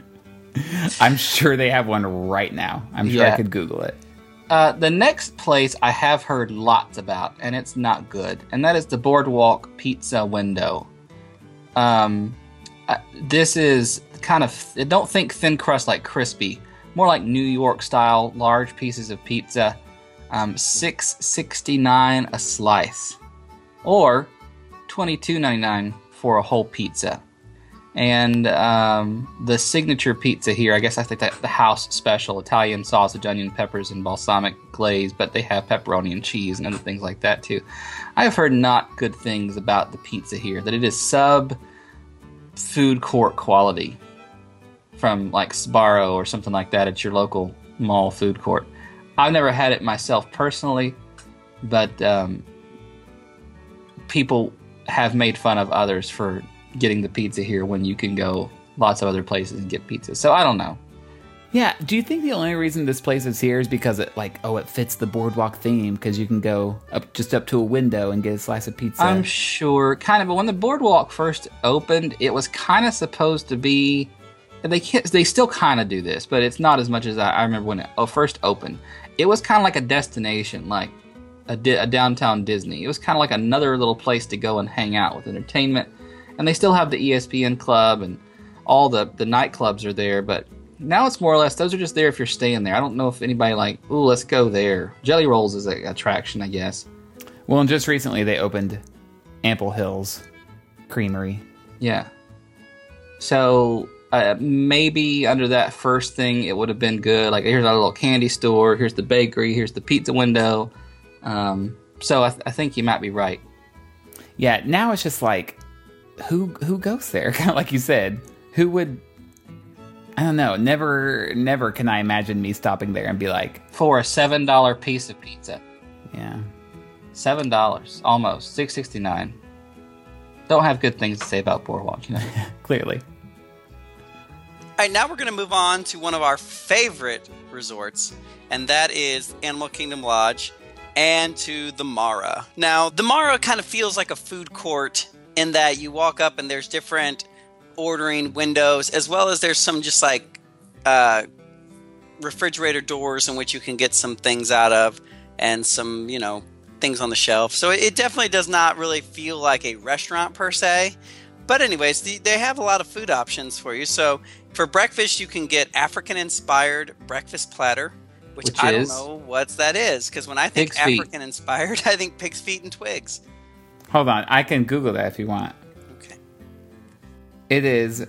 I'm sure they have one right now. I'm sure Yeah. I could Google it. Uh, the next place I have heard lots about, and it's not good, and that is the Boardwalk Pizza Window. Um, uh, this is kind of, don't think thin crust like crispy, more like New York style, large pieces of pizza. Um, six sixty-nine a slice, or twenty-two ninety-nine for a whole pizza. And um, the signature pizza here, I guess I think that the house special, Italian sausage, onion, peppers, and balsamic glaze, but they have pepperoni and cheese and other things like that too. I have heard not good things about the pizza here, that it is sub food court quality from like Sbarro or something like that at your local mall food court. I've never had it myself personally, but um, people have made fun of others for getting the pizza here when you can go lots of other places and get pizza. So I don't know. Yeah, do you think the only reason this place is here is because it, like, oh, it fits the boardwalk theme because you can go up just up to a window and get a slice of pizza? I'm sure, kind of. But when the boardwalk first opened, it was kind of supposed to be. They can't, they still kind of do this, but it's not as much as I, I remember when it oh, first opened. It was kind of like a destination, like a, di- a downtown Disney. It was kind of like another little place to go and hang out with entertainment. And they still have the E S P N Club and all the, the nightclubs are there, but now it's more or less, those are just there if you're staying there. I don't know if anybody like, ooh, let's go there. Jelly Rolls is an attraction, I guess. Well, and just recently they opened Ample Hills Creamery. Yeah. So uh, maybe under that first thing it would have been good. Like, here's our little candy store, here's the bakery, here's the pizza window. Um, so I, th- I think you might be right. Yeah, now it's just like, who who goes there? Kind of like you said, who would? I don't know. Never, never can I imagine me stopping there and be like, For a seven dollar piece of pizza. yeah, seven dollars, almost. six sixty-nine. Don't have good things to say about Boardwalk, you know? clearly. All right, now we're going to move on to one of our favorite resorts, and that is Animal Kingdom Lodge and to the Mara. Now, the Mara kind of feels like a food court in that you walk up and there's different ordering windows, as well as there's some just like uh, refrigerator doors in which you can get some things out of and some, you know, things on the shelf. So it definitely does not really feel like a restaurant per se. But anyways, the, they have a lot of food options for you. So for breakfast, you can get African-inspired breakfast platter, which, Which I is? don't know what that is. Because when I think Pig's feet. African-inspired, I think pig's feet and twigs. Hold on, I can Google that if you want. Okay. It is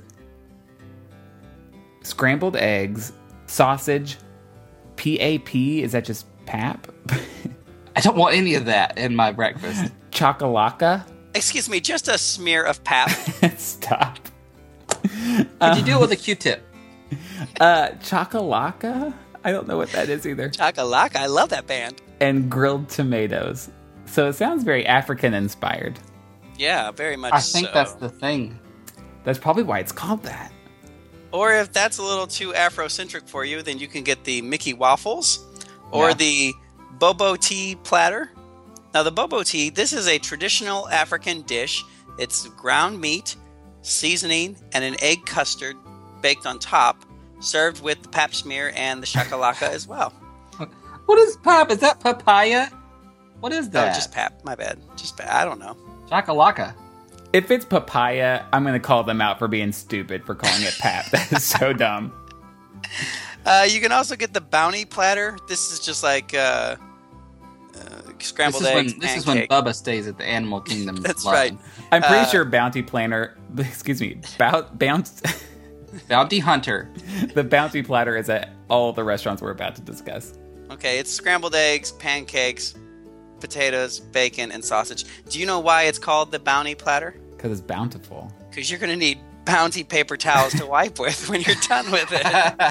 scrambled eggs, sausage, P A P. Is that just pap? I don't want any of that in my breakfast. Chocolaka. Excuse me, just a smear of pap. Stop. Could you do it with a Q-tip? Uh, chocolaka. I don't know what that is either. Chakalaka, I love that band. And grilled tomatoes. So it sounds very African inspired. Yeah, very much I think so. that's the thing. That's probably why it's called that. Or if that's a little too Afrocentric for you, then you can get the Mickey Waffles or Yeah. the Bobo Tea platter. Now, the Bobo Tea, this is a traditional African dish. It's ground meat, seasoning, and an egg custard baked on top, served with the pap smear and the shakalaka as well. What is pap? Is that papaya? What is Oh, that? just pap. My bad. Just pap. I don't know. Chakalaka. If it's papaya, I'm going to call them out for being stupid for calling it pap. That is so dumb. Uh, you can also get the bounty platter. This is just like uh, uh, scrambled This is, eggs. when, this is when pancake. Bubba stays at the Animal Kingdom. That's line. right. I'm pretty Uh, sure Bounty Planner, excuse me, bout, bounce, Bounty Hunter. the Bounty Platter is at all the restaurants we're about to discuss. Okay, it's scrambled eggs, pancakes, potatoes, bacon, and sausage. Do you know why it's called the bounty platter? Because it's bountiful. Because you're going to need bounty paper towels to wipe with when you're done with it.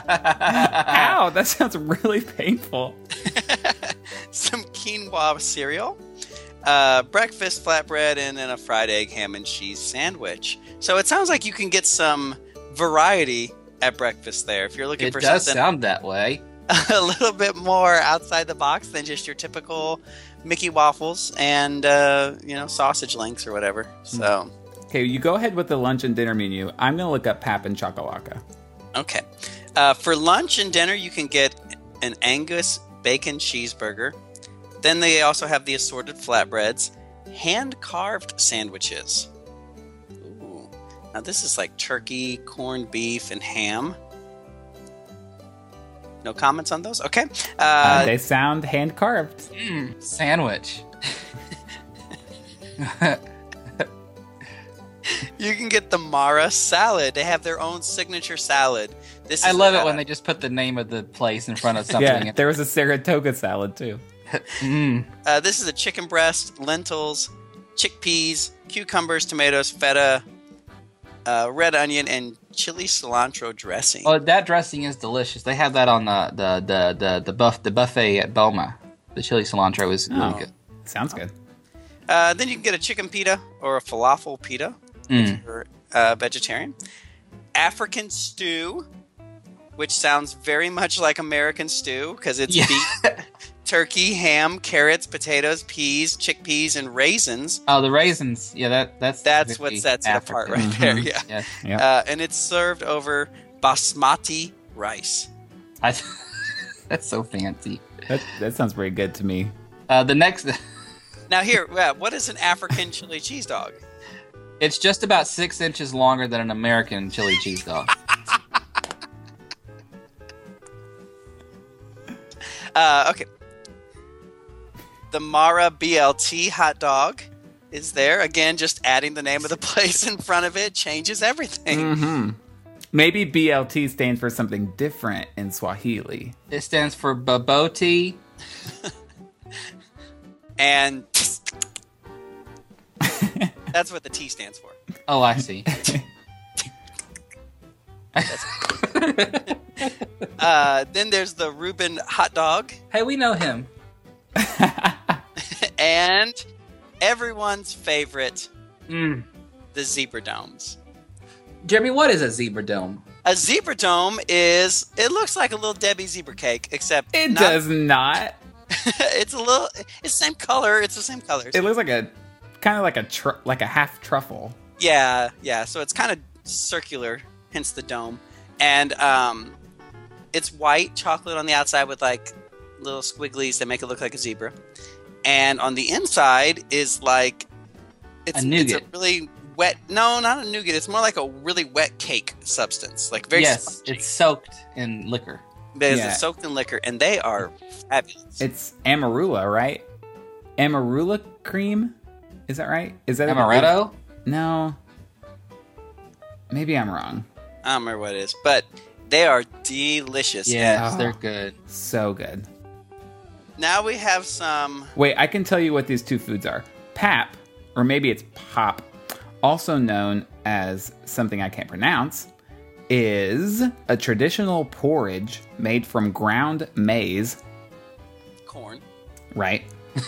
Ow, that sounds really painful. Some quinoa cereal, uh, breakfast flatbread, and then a fried egg, ham, and cheese sandwich. So it sounds like you can get some variety at breakfast there. If you're looking It for does something sound that way. a little bit more outside the box than just your typical Mickey waffles and uh, you know, sausage links or whatever. So Okay, you go ahead with the lunch and dinner menu. I'm going to look up pap and chocolaka. okay, Uh, for lunch and dinner, you can get an Angus bacon cheeseburger. Then they also have the assorted flatbreads, hand-carved sandwiches. Ooh. Now this is like turkey, corned beef, and ham. No comments on those? Okay. Uh, Uh, they sound hand carved. Mm, sandwich. You can get the Mara salad. They have their own signature salad. This is I love uh, it when they just put the name of the place in front of something. Yeah, there was a Saratoga salad too. Mm. Uh, this is a chicken breast, lentils, chickpeas, cucumbers, tomatoes, feta, uh, red onion, and chili cilantro dressing. Oh, that dressing is delicious. They have that on the the the the, the buff the buffet at Boma. The chili cilantro is Oh. really good. Sounds good. Uh, then you can get a chicken pita or a falafel pita Mm. if you're uh, vegetarian. African stew, which sounds very much like American stew because it's Yeah. beef, turkey, ham, carrots, potatoes, peas, chickpeas, and raisins. Oh, the raisins. Yeah, that that's That's very what sets it apart African. right there. Yeah. Yes. Yeah. Uh, and it's served over basmati rice. I, that's so fancy. That, that sounds very good to me. Uh, the next, Now here, uh, what is an African chili cheese dog? it's just about six inches longer than an American chili cheese dog. Uh, okay. The Mara B L T hot dog is there. Again, just adding the name of the place in front of it changes everything. Mm-hmm. Maybe B L T stands for something different in Swahili. It stands for Baboti. And that's what the T stands for. Oh, I see. Uh, then there's the Reuben hot dog. Hey, we know him. And everyone's favorite, Mm. the zebra domes. Jeremy, what is a zebra dome? A zebra dome is, it looks like a little Debbie zebra cake, except It not- does not. it's a little, it's the same color. It's the same colors. It looks like a kind of like a tr- like a half truffle. Yeah, yeah. So it's kind of circular, hence the dome. And um, it's white chocolate on the outside with like little squigglies that make it look like a zebra. And on the inside is like it's A nougat. It's a really wet. No, not a nougat. It's more like a really wet cake substance, like very yes, spongy. it's soaked in liquor. Because Yeah. it's soaked in liquor, and they are fabulous. It's amarula, right? Amarula cream. Is that right? Is that a- Amaretto? No. Maybe I'm wrong. I don't remember what it is, but they are delicious. Yes, Oh. they're good. So good. Now we have some. Wait, I can tell you what these two foods are. Pap, or maybe it's pop, also known as something I can't pronounce, is a traditional porridge made from ground maize, Corn. right?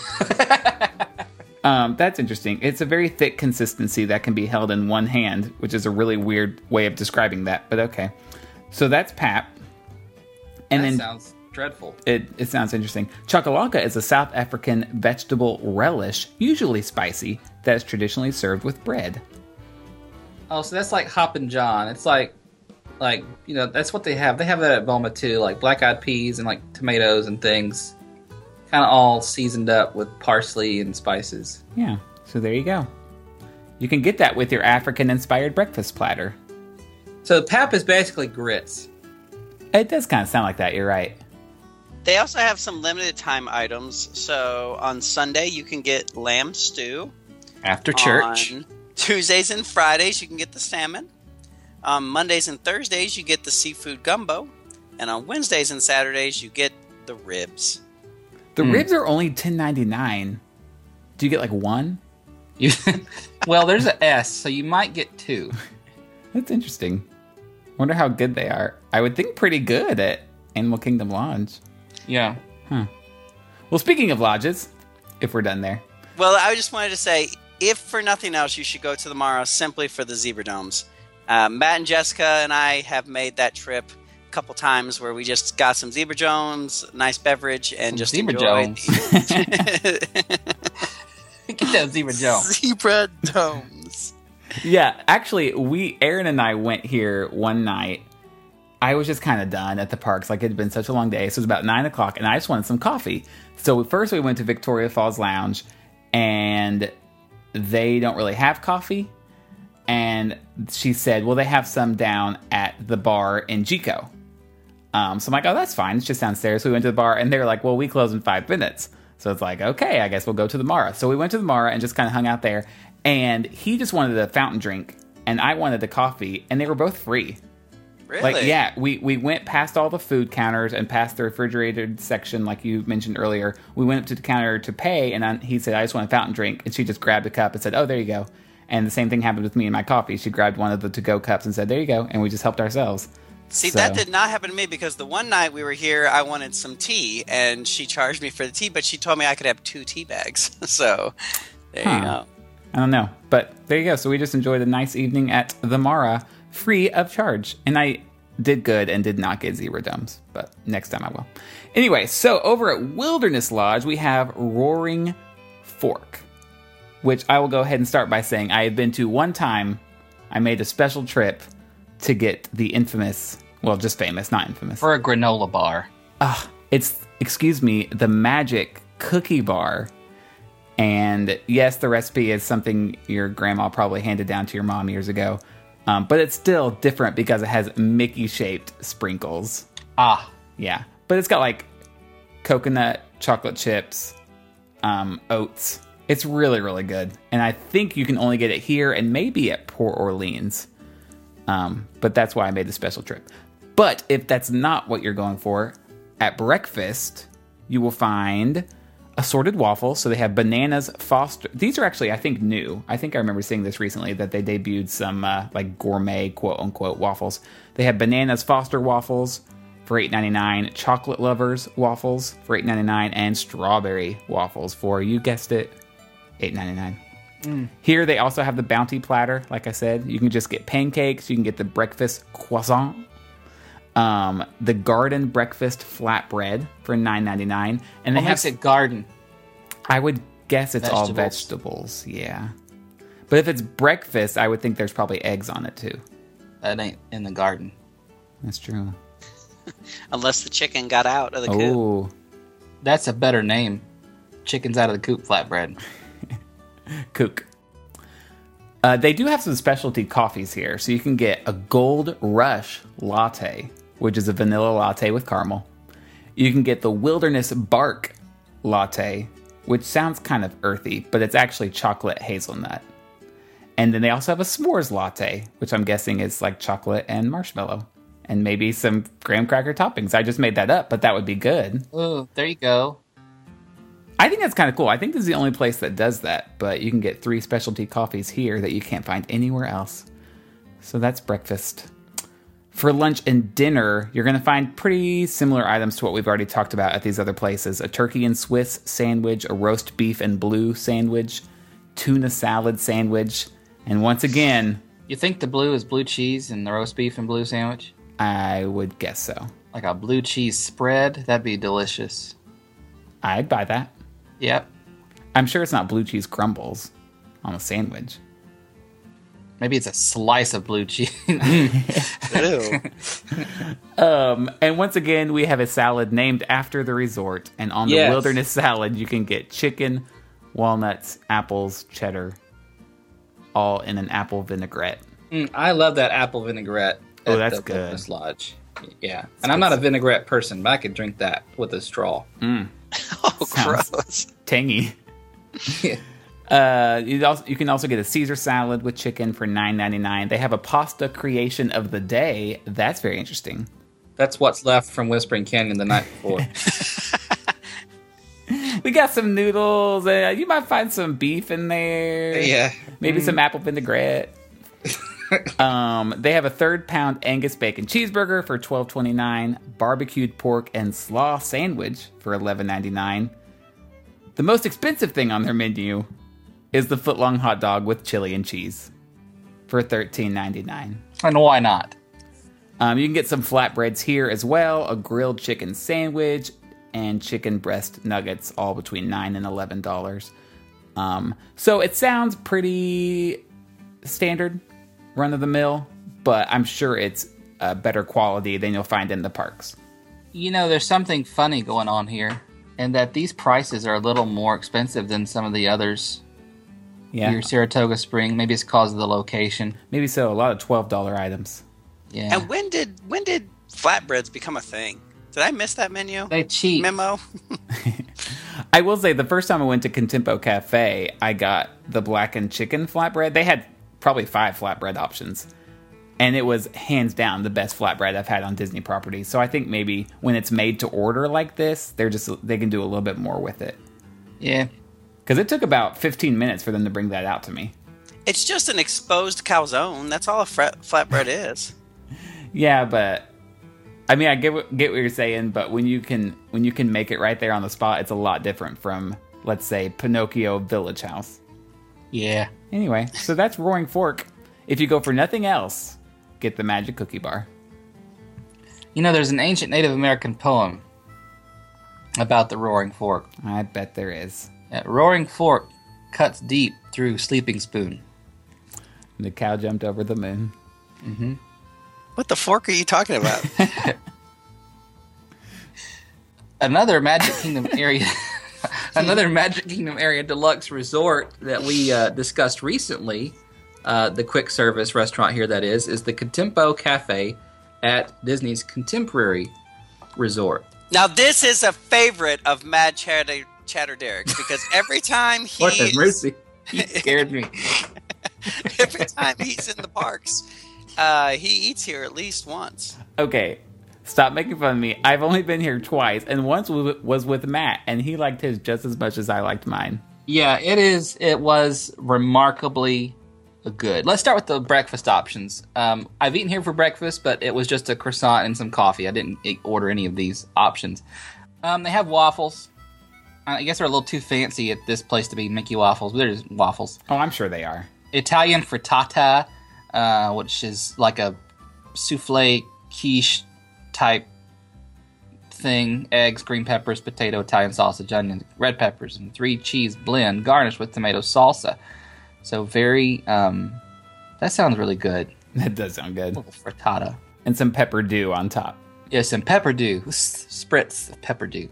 um, that's interesting. It's a very thick consistency that can be held in one hand, which is a really weird way of describing that, but okay. So that's pap. And that then sounds dreadful. It, it sounds interesting. Chakalaka is a South African vegetable relish, usually spicy, that is traditionally served with bread. Oh, so that's like Hoppin' John. It's like, like you know, that's what they have. They have that at Boma too, like black-eyed peas and like tomatoes and things, kind of all seasoned up with parsley and spices. Yeah, so there you go. You can get that with your African-inspired breakfast platter. So pap is basically grits. It does kind of sound like that, you're right. They also have some limited time items. So on Sunday, you can get lamb stew. After church. On Tuesdays and Fridays, you can get the salmon. On Mondays and Thursdays, you get the seafood gumbo. And on Wednesdays and Saturdays, you get the ribs. The Mm. ribs are only ten ninety-nine. Do you get like one? You, well, there's an S, so you might get two. That's interesting. Wonder how good they are. I would think pretty good at Animal Kingdom Lodge. Yeah. Well, speaking of lodges, if we're done there. Well, I just wanted to say, if for nothing else, you should go to the Mara simply for the zebra domes. Uh, Matt and Jessica and I have made that trip a couple times where we just got some zebra domes, nice beverage, and Some just zebra enjoyed Get that zebra Joe. zebra domes. Yeah, actually, we Aaron and I went here one night. I was just kind of done at the parks. Like, it had been such a long day. So it was about nine o'clock, and I just wanted some coffee. So first we went to Victoria Falls Lounge, and they don't really have coffee. And she said, well, they have some down at the bar in Chico. Um, so I'm like, oh, that's fine. It's just downstairs. So we went to the bar, and they were like, well, we close in five minutes. So it's like, okay, I guess we'll go to the Mara. So we went to the Mara and just kind of hung out there. And he just wanted a fountain drink, and I wanted a coffee, and they were both free. Really? Like, yeah, we, we went past all the food counters and past the refrigerated section, like you mentioned earlier. We went up to the counter to pay, and I, he said, I just want a fountain drink. And she just grabbed a cup and said, oh, there you go. And the same thing happened with me and my coffee. She grabbed one of the to-go cups and said, there you go. And we just helped ourselves. See, So- that did not happen to me because the one night we were here, I wanted some tea, and she charged me for the tea, but she told me I could have two tea bags. So, there Huh. you go. I don't know. But there you go. So we just enjoyed a nice evening at the Mara, free of charge. And I did good and did not get zero domes. But next time I will. Anyway, so over at Wilderness Lodge, we have Roaring Fork, which I will go ahead and start by saying I have been to one time. I made a special trip to get the infamous, well, just famous, not infamous. For a granola bar. Ah, it's, excuse me, the magic cookie bar. And yes, the recipe is something your grandma probably handed down to your mom years ago. Um, but it's still different because it has Mickey-shaped sprinkles. Ah, Yeah. But it's got like coconut, chocolate chips, um, oats. It's really, really good. And I think you can only get it here and maybe at Port Orleans. Um, but that's why I made the special trip. But if that's not what you're going for, at breakfast, you will find assorted waffles. So they have bananas Foster. These are actually, I think, new. I think I remember seeing this recently that they debuted some uh, like gourmet quote unquote waffles. They have bananas Foster waffles for eight ninety-nine, chocolate lovers waffles for eight ninety-nine, and strawberry waffles for, you guessed it, eight ninety-nine. Mm. Here they also have the bounty platter. Like I said, you can just get pancakes. You can get the breakfast croissant. Um, the garden breakfast flatbread for nine ninety-nine, and they what have. makes it garden? I would guess it's all Vegetables. vegetables. Yeah, but if it's breakfast, I would think there's probably eggs on it too. That ain't in the garden. That's true. Unless the chicken got out of the coop. Oh, That's a better name. Chickens out of the coop flatbread. kook. Uh, they do have some specialty coffees here, so you can get a Gold Rush latte, which is a vanilla latte with caramel. You can get the Wilderness Bark latte, which sounds kind of earthy, but it's actually chocolate hazelnut. And then they also have a s'mores latte, which I'm guessing is like chocolate and marshmallow. And maybe some graham cracker toppings. I just made that up, but that would be good. Oh, there you go. I think that's kind of cool. I think this is the only place that does that, but you can get three specialty coffees here that you can't find anywhere else. So that's breakfast. For lunch and dinner, you're going to find pretty similar items to what we've already talked about at these other places. A turkey and Swiss sandwich, a roast beef and blue sandwich, tuna salad sandwich, and once again... You think the blue is blue cheese and the roast beef and blue sandwich? I would guess so. Like a blue cheese spread? That'd be delicious. I'd buy that. Yep. I'm sure it's not blue cheese crumbles on a sandwich. Maybe it's a slice of blue cheese. Ew. Um, and once again, we have a salad named after the resort. And on the Yes. Wilderness salad, you can get chicken, walnuts, apples, cheddar, all in an apple vinaigrette. Mm, I love that apple vinaigrette. Oh, at that's the good. Wilderness Lodge. Yeah. And I'm not a vinaigrette person, but I could drink that with a straw. Oh, Sounds- gross. Tangy. Uh, you also you can also get a Caesar salad with chicken for nine ninety-nine. They have a pasta creation of the day. That's very interesting. That's what's left from Whispering Canyon the night before. We got some noodles. Uh, you might find some beef in there. Yeah. Maybe some apple vinaigrette. um, they have a third pound Angus bacon cheeseburger for twelve twenty-nine. Barbecued pork and slaw sandwich for eleven ninety-nine. The most expensive thing on their menu is the footlong hot dog with chili and cheese for thirteen ninety-nine. And why not? Um, you can get some flatbreads here as well, a grilled chicken sandwich, and chicken breast nuggets, all between nine and eleven dollars. Um, so it sounds pretty standard, run of the mill, but I'm sure it's uh, better quality than you'll find in the parks. You know, there's something funny going on here, and that these prices are a little more expensive than some of the others. Yeah. Your Saratoga Spring, maybe it's because of the location. Maybe so. A lot of twelve dollars items. Yeah. And when did when did flatbreads become a thing? Did I miss that menu? They cheat. Memo? I will say, the first time I went to Contempo Cafe, I got the blackened chicken flatbread. They had probably five flatbread options. And it was hands down the best flatbread I've had on Disney property. So I think maybe when it's made to order like this, they're just they can do a little bit more with it. Yeah. Because it took about fifteen minutes for them to bring that out to me. It's just an exposed calzone. That's all a frat- flatbread is. Yeah, but I mean, I get what, get what you're saying. But when you can when you can make it right there on the spot, it's a lot different from, let's say, Pinocchio Village House. Yeah. Anyway, so that's Roaring Fork. If you go for nothing else, get the Magic Cookie Bar. You know, there's an ancient Native American poem about the Roaring Fork. I bet there is. Uh, Roaring Fork cuts deep through Sleeping Spoon. The cow jumped over the moon. Mm-hmm. What the fork are you talking about? Another Magic Kingdom area, another Magic Kingdom area deluxe resort that we uh, discussed recently, uh, the quick service restaurant here that is, is the Contempo Cafe at Disney's Contemporary Resort. Now, this is a favorite of Mad Chatter, Chatter Derek's because every time he Lord have mercy. You scared me. every time he's in the parks, uh, he eats here at least once. Okay, stop making fun of me. I've only been here twice, and once w- was with Matt, and he liked his just as much as I liked mine. Yeah, it is. It was remarkably good. Let's start with the breakfast options. Um, I've eaten here for breakfast, but it was just a croissant and some coffee. I didn't order any of these options. Um, they have waffles. I guess they're a little too fancy at this place to be Mickey waffles, but they're just waffles. Oh, I'm sure they are. Italian frittata, uh, which is like a souffle quiche type thing. Eggs, green peppers, potato, Italian sausage, onions, red peppers, and three cheese blend garnished with tomato salsa. So very, um, that sounds really good. That does sound good. A little frittata. And some pepper dew on top. Yes, and pepper dew. Spritz of pepper dew.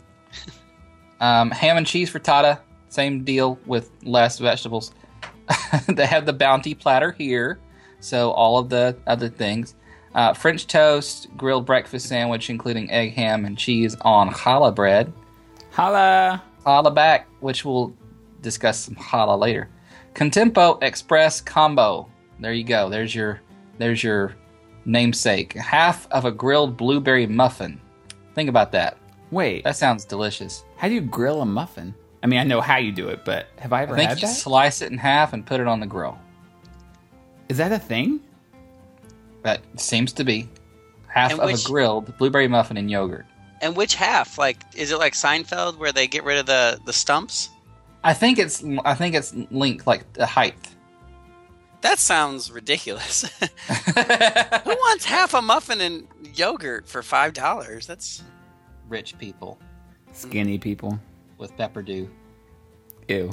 um, ham and cheese frittata. Same deal with less vegetables. They have the bounty platter here. So all of the other things. Uh, French toast, grilled breakfast sandwich, including egg, ham, and cheese on challah bread. Holla! Challah back, which we'll discuss some challah later. Contempo Express Combo. There you go. There's your there's your namesake. Half of a grilled blueberry muffin. Think about that. Wait, That sounds delicious. how do you grill a muffin? I mean, I know how you do it, but have I ever I think had you that? slice it in half and put it on the grill. Is that a thing? That seems to be. Half And of which- a grilled blueberry muffin and yogurt. And which half? Like, is it like Seinfeld where they get rid of the, the stumps? I think it's I think it's linked like the height. That sounds ridiculous. Who wants half a muffin and yogurt for five dollars? That's Rich people Skinny people. with pepper dew. Ew.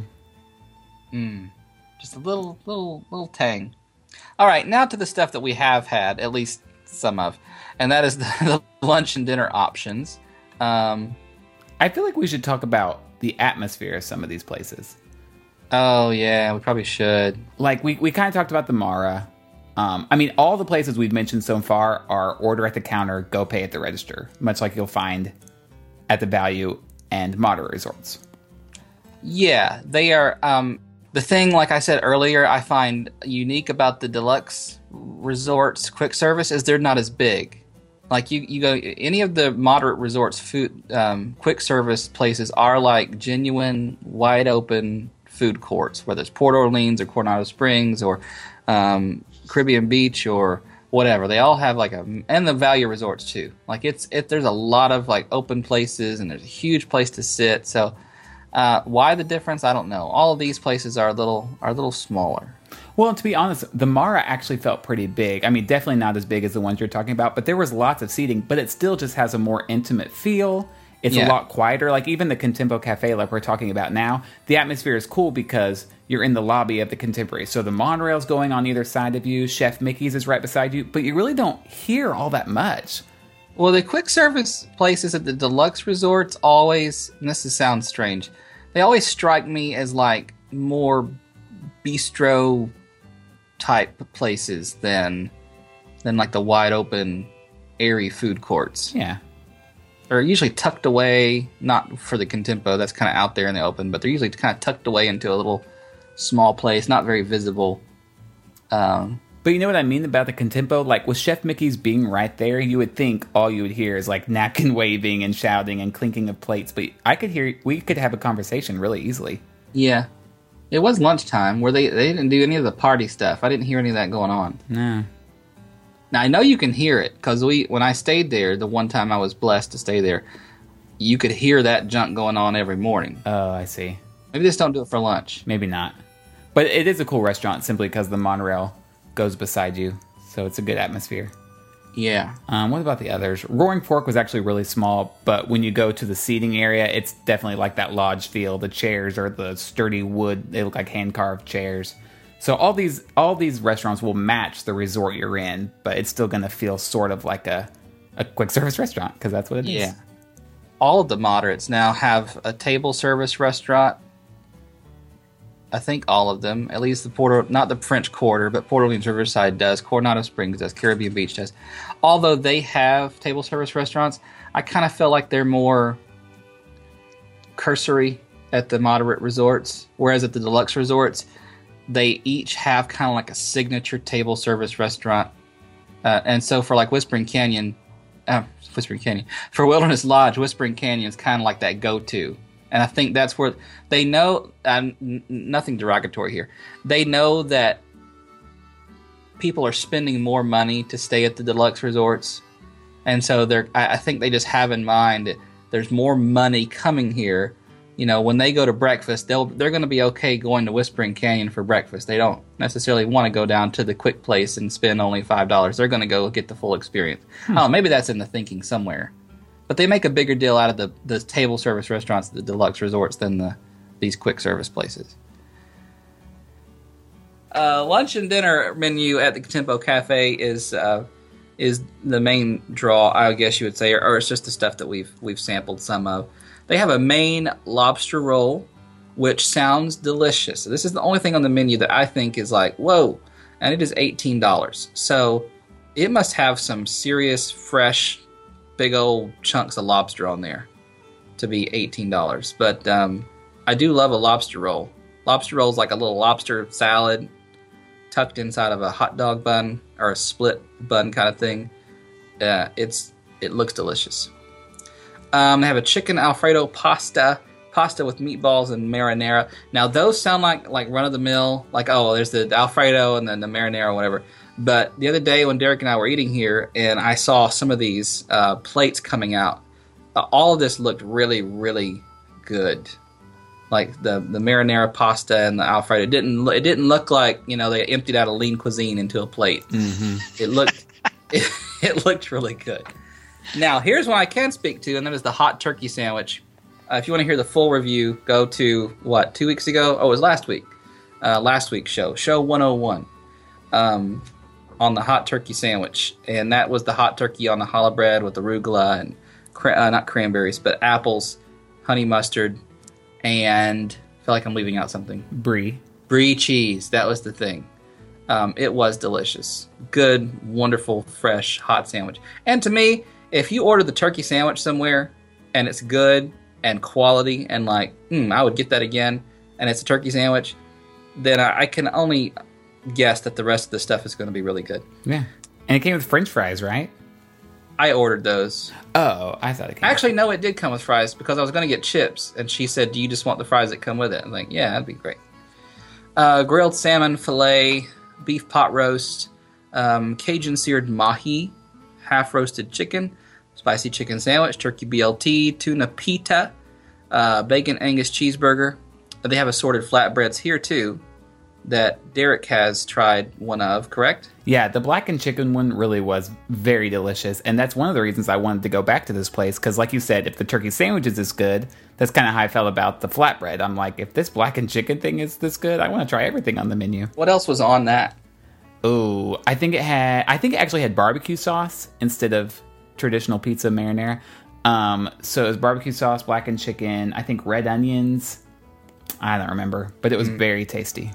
Mm. Just a little, little, little tang. All right, now to the stuff that we have had, at least some of, and that is the, the lunch and dinner options. Um, I feel like we should talk about the atmosphere of some of these places. oh yeah, we probably should. Like, we, we kind of talked about the Mara. Um, I mean, all the places we've mentioned so far are order at the counter, go pay at the register, much like you'll find at the Value and Moderate resorts. Yeah, they are. Um, the thing, like I said earlier, I find unique about the deluxe resorts quick service is they're not as big. Like you, you go any of the moderate resorts, food um, quick service places are like genuine, wide open food courts, whether it's Port Orleans or Coronado Springs or um, Caribbean Beach or whatever. They all have like a, and the value resorts too. Like it's it. There's a lot of like open places and there's a huge place to sit. So uh, why the difference? I don't know. All of these places are a little are a little smaller. Well, to be honest, the Mara actually felt pretty big. I mean, definitely not as big as the ones you're talking about, but there was lots of seating, but it still just has a more intimate feel. it's Yeah. a lot quieter. Like even the Contempo Cafe, like we're talking about now, the atmosphere is cool because you're in the lobby of the Contemporary. So the monorail's going on either side of you, Chef Mickey's is right beside you, but you really don't hear all that much. Well, the quick service places at the deluxe resorts always, and this is, sounds strange, they always strike me as like more bistro type places than than like the wide open, airy food courts. Yeah. They're usually tucked away, not for the Contempo, that's kind of out there in the open, but they're usually kind of tucked away into a little small place, not very visible. Um, But you know what I mean about the Contempo? Like, with Chef Mickey's being right there, you would think all you would hear is, like, napkin waving and shouting and clinking of plates. But I could hear, we could have a conversation really easily. yeah. It was lunchtime where they, they didn't do any of the party stuff. I didn't hear any of that going on. No. Now, I know you can hear it, because we when I stayed there, the one time I was blessed to stay there, you could hear that junk going on every morning. Oh, I see. Maybe they just don't do it for lunch. Maybe not. But it is a cool restaurant simply because the monorail goes beside you. So it's a good atmosphere. Yeah. Um, what about the others? Roaring Fork was actually really small, but when you go to the seating area, it's definitely like that lodge feel. The chairs are the sturdy wood. They look like hand-carved chairs. So all these all these restaurants will match the resort you're in, but it's still going to feel sort of like a, a quick service restaurant, because that's what it is. Yeah. All of the moderates now have a table service restaurant. I think all of them, at least the Porter, not the French Quarter, but Port Orleans Riverside does, Coronado Springs does, Caribbean Beach does. Although they have table service restaurants, I kind of feel like they're more cursory at the moderate resorts, whereas at the deluxe resorts, they each have kind of like a signature table service restaurant. Uh, and so for like Whispering Canyon, uh, Whispering Canyon, for Wilderness Lodge, Whispering Canyon is kind of like that go-to. And I think that's where they know, um, n- nothing derogatory here, they know that people are spending more money to stay at the deluxe resorts. And so they're, I, I think they just have in mind that there's more money coming here. You know, when they go to breakfast, they'll, they're going to be okay going to Whispering Canyon for breakfast. They don't necessarily want to go down to the quick place and spend only five dollars. They're going to go get the full experience. Hmm. Oh, maybe that's in the thinking somewhere. But they make a bigger deal out of the, the table service restaurants at the deluxe resorts than the these quick service places. Uh, lunch and dinner menu at the Contempo Cafe is uh, is the main draw, I guess you would say, or, or it's just the stuff that we've we've sampled some of. They have a main lobster roll, which sounds delicious. So this is the only thing on the menu that I think is like, whoa, and it is eighteen dollars. So it must have some serious, fresh, big old chunks of lobster on there to be eighteen dollars. But um, I do love a lobster roll. Lobster roll is like a little lobster salad tucked inside of a hot dog bun or a split bun kind of thing. Uh, it's it looks delicious. Um, they have a chicken Alfredo pasta, pasta with meatballs and marinara. Now those sound like like run of the mill, like oh, there's the Alfredo and then the marinara or whatever. But the other day when Derek and I were eating here, and I saw some of these uh, plates coming out, uh, all of this looked really, really good. Like the, the marinara pasta and the Alfredo, it didn't it didn't look like, you know, they emptied out a lean cuisine into a plate. Mm-hmm. It looked it, it looked really good. Now here's one I can speak to, and that is the hot turkey sandwich. Uh, if you want to hear the full review, go to what two weeks ago? Oh, it was last week. Uh, last week's show, show one oh one. Um, on the hot turkey sandwich, and that was the hot turkey on the challah bread with arugula and cra- uh, not cranberries, but apples, honey mustard, and I feel like I'm leaving out something. Brie. Brie cheese. That was the thing. Um, it was delicious. Good, wonderful, fresh, hot sandwich. And to me, if you order the turkey sandwich somewhere and it's good and quality and like, mm, I would get that again, and it's a turkey sandwich, then I, I can only guess that the rest of the stuff is going to be really good. Yeah. And it came with French fries, right? I ordered those. Oh, I thought it came Actually, no, it did come with fries because I was going to get chips, and she said, do you just want the fries that come with it? I'm like, yeah, that'd be great. Uh, grilled salmon fillet, beef pot roast, um, Cajun seared mahi, half roasted chicken, spicy chicken sandwich, turkey B L T, tuna pita, uh, bacon Angus cheeseburger. They have assorted flatbreads here too. that Derek has tried one of, correct? Yeah, the blackened chicken one really was very delicious, and that's one of the reasons I wanted to go back to this place, because like you said, if the turkey sandwiches is good, that's kind of how I felt about the flatbread. I'm like, if this blackened chicken thing is this good, I want to try everything on the menu. What else was on that? Oh, I think it had, I think it actually had barbecue sauce instead of traditional pizza marinara. Um, so it was barbecue sauce, blackened chicken, I think red onions. I don't remember, but it was mm. very tasty.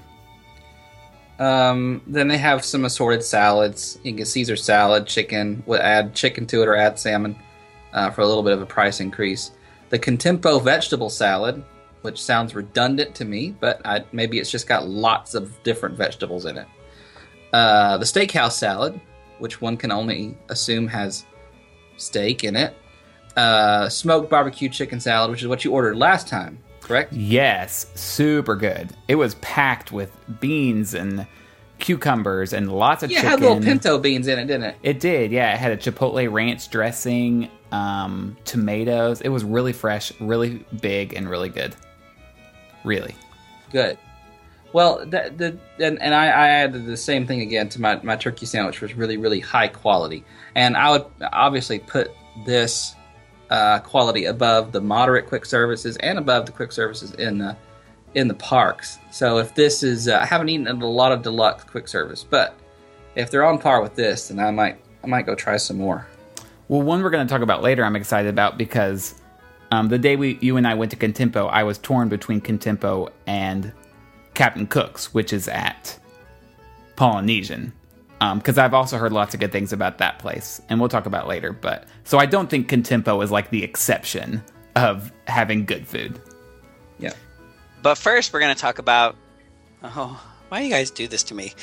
Um, then they have some assorted salads. You can get Caesar salad, chicken. We'll add chicken to it or add salmon uh, for a little bit of a price increase. The Contempo vegetable salad, which sounds redundant to me, but I, maybe it's just got lots of different vegetables in it. Uh, the steakhouse salad, which one can only assume has steak in it. Uh, smoked barbecue chicken salad, which is what you ordered last time. Correct? Yes, super good. It was packed with beans and cucumbers and lots of yeah, chicken. It had little pinto beans in it, didn't it? It did, yeah. It had a chipotle ranch dressing, um, tomatoes. It was really fresh, really big, and really good. Really. Good. Well, the, the, and, and I, I added the same thing again to my, my turkey sandwich, which was really, really high quality. And I would obviously put this Uh, quality above the moderate quick services and above the quick services in the in the parks. So if this is, uh, I haven't eaten at a lot of deluxe quick service, but if they're on par with this, then I might I might go try some more. Well, one we're going to talk about later, I'm excited about because um, the day we you and I went to Contempo, I was torn between Contempo and Captain Cook's, which is at Polynesian. Because um, I've also heard lots of good things about that place, and we'll talk about it later. But so I don't think Contempo is like the exception of having good food. Yeah. But first, we're going to talk about. Oh, why do you guys do this to me?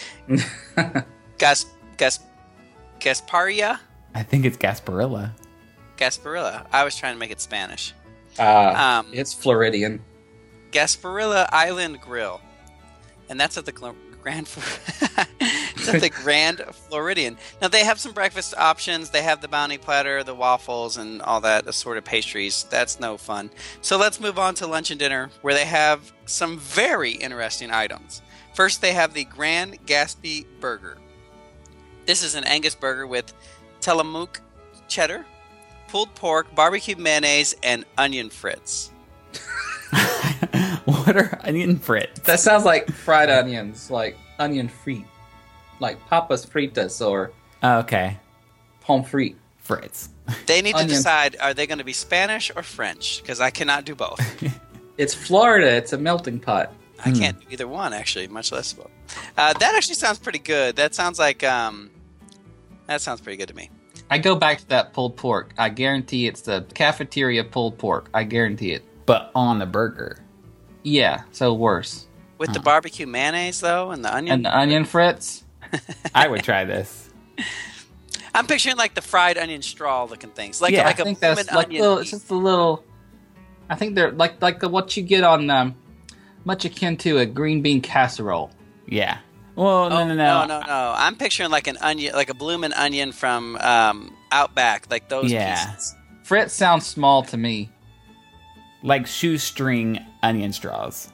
Gas, gas, Gasparia. I think it's Gasparilla. Gasparilla. I was trying to make it Spanish. Uh, um, it's Floridian. Gasparilla Island Grill, and that's at the Grand. It's at the Grand Floridian. Now they have some breakfast options. They have the bounty platter, the waffles, and all that assorted pastries. That's no fun. So let's move on to lunch and dinner, where they have some very interesting items. First, they have the Grand Gatsby Burger. This is an Angus burger with Tillamook cheddar, pulled pork, barbecue mayonnaise, and onion frites. What are onion frites? That sounds like fried onions, like onion frite, like papas fritas or oh, okay, pommes frites. Frites. They need Onion. to decide: are they going to be Spanish or French? Because I cannot do both. It's Florida. It's a melting pot. I can't do either one, actually, much less both. Uh, that actually sounds pretty good. That sounds like um, that sounds pretty good to me. I go back to that pulled pork. I guarantee it's the cafeteria pulled pork. I guarantee it. But on the burger. Yeah, so worse. With the barbecue mayonnaise, though, and the onion. And the onion frites. I would try this. I'm picturing like the fried onion straw looking things, like Yeah, like I a think that's bloomin' like onion. little, it's just a little. I think they're like like the, what you get on um, much akin to a green bean casserole. Yeah. Well, no, Oh, no, no, no. no, no! I'm picturing like an onion, like a bloomin' onion from um, Outback, like those Yeah. pieces. Frites sounds small to me. Like shoestring onion straws.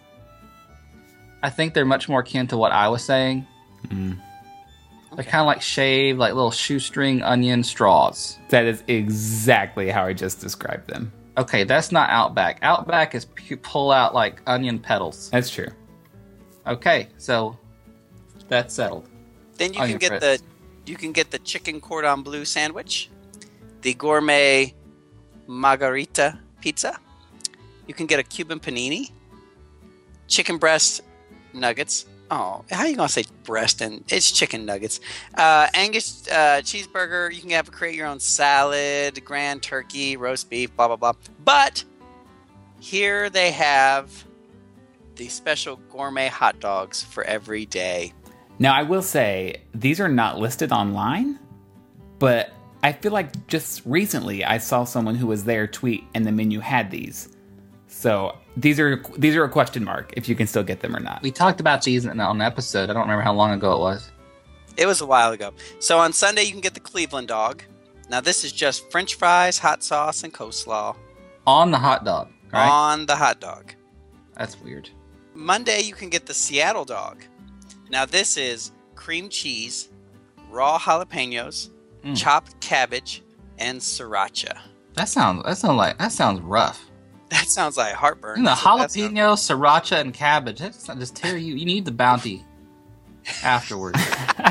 I think they're much more akin to what I was saying. Mm. They're kind of like shaved, like little shoestring onion straws. That is exactly how I just described them. Okay, that's not Outback. Outback is pu- pull out like onion petals. That's true. Okay, so that's settled. Then you Onion can get frites. the you can get the chicken cordon bleu sandwich, the gourmet margarita pizza. You can get a Cuban panini, chicken breast nuggets. Oh, how are you gonna say breast and it's chicken nuggets? Uh, Angus uh, cheeseburger. You can have create your own salad, grand turkey, roast beef, blah blah blah. But here they have the special gourmet hot dogs for every day. Now, I will say, these are not listed online, but I feel like just recently I saw someone who was there tweet and the menu had these. So these are these are a question mark if you can still get them or not. We talked about these on an episode. I don't remember how long ago it was. It was a while ago. So on Sunday, you can get the Cleveland dog. Now, this is just French fries, hot sauce, and coleslaw On the hot dog, right? on the hot dog. That's weird. Monday, you can get the Seattle dog. Now this is cream cheese, raw jalapenos, Mm. chopped cabbage, and sriracha. That sounds that sounds like that sounds rough. That sounds like heartburn. And the So that sounds- jalapeno, sriracha, and cabbage. That's not just tear you. You need the bounty afterwards.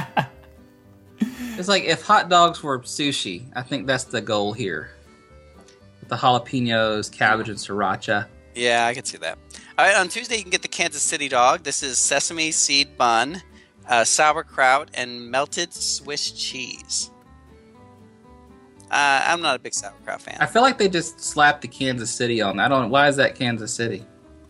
It's like if hot dogs were sushi. I think that's the goal here. With the jalapenos, cabbage, and sriracha. Yeah, I can see that. All right, on Tuesday you can get the Kansas City dog. This is sesame seed bun, uh, sauerkraut, and melted Swiss cheese. Uh, I'm not a big sauerkraut fan. I feel like they just slapped the Kansas City on that. I don't know. Why is that Kansas City?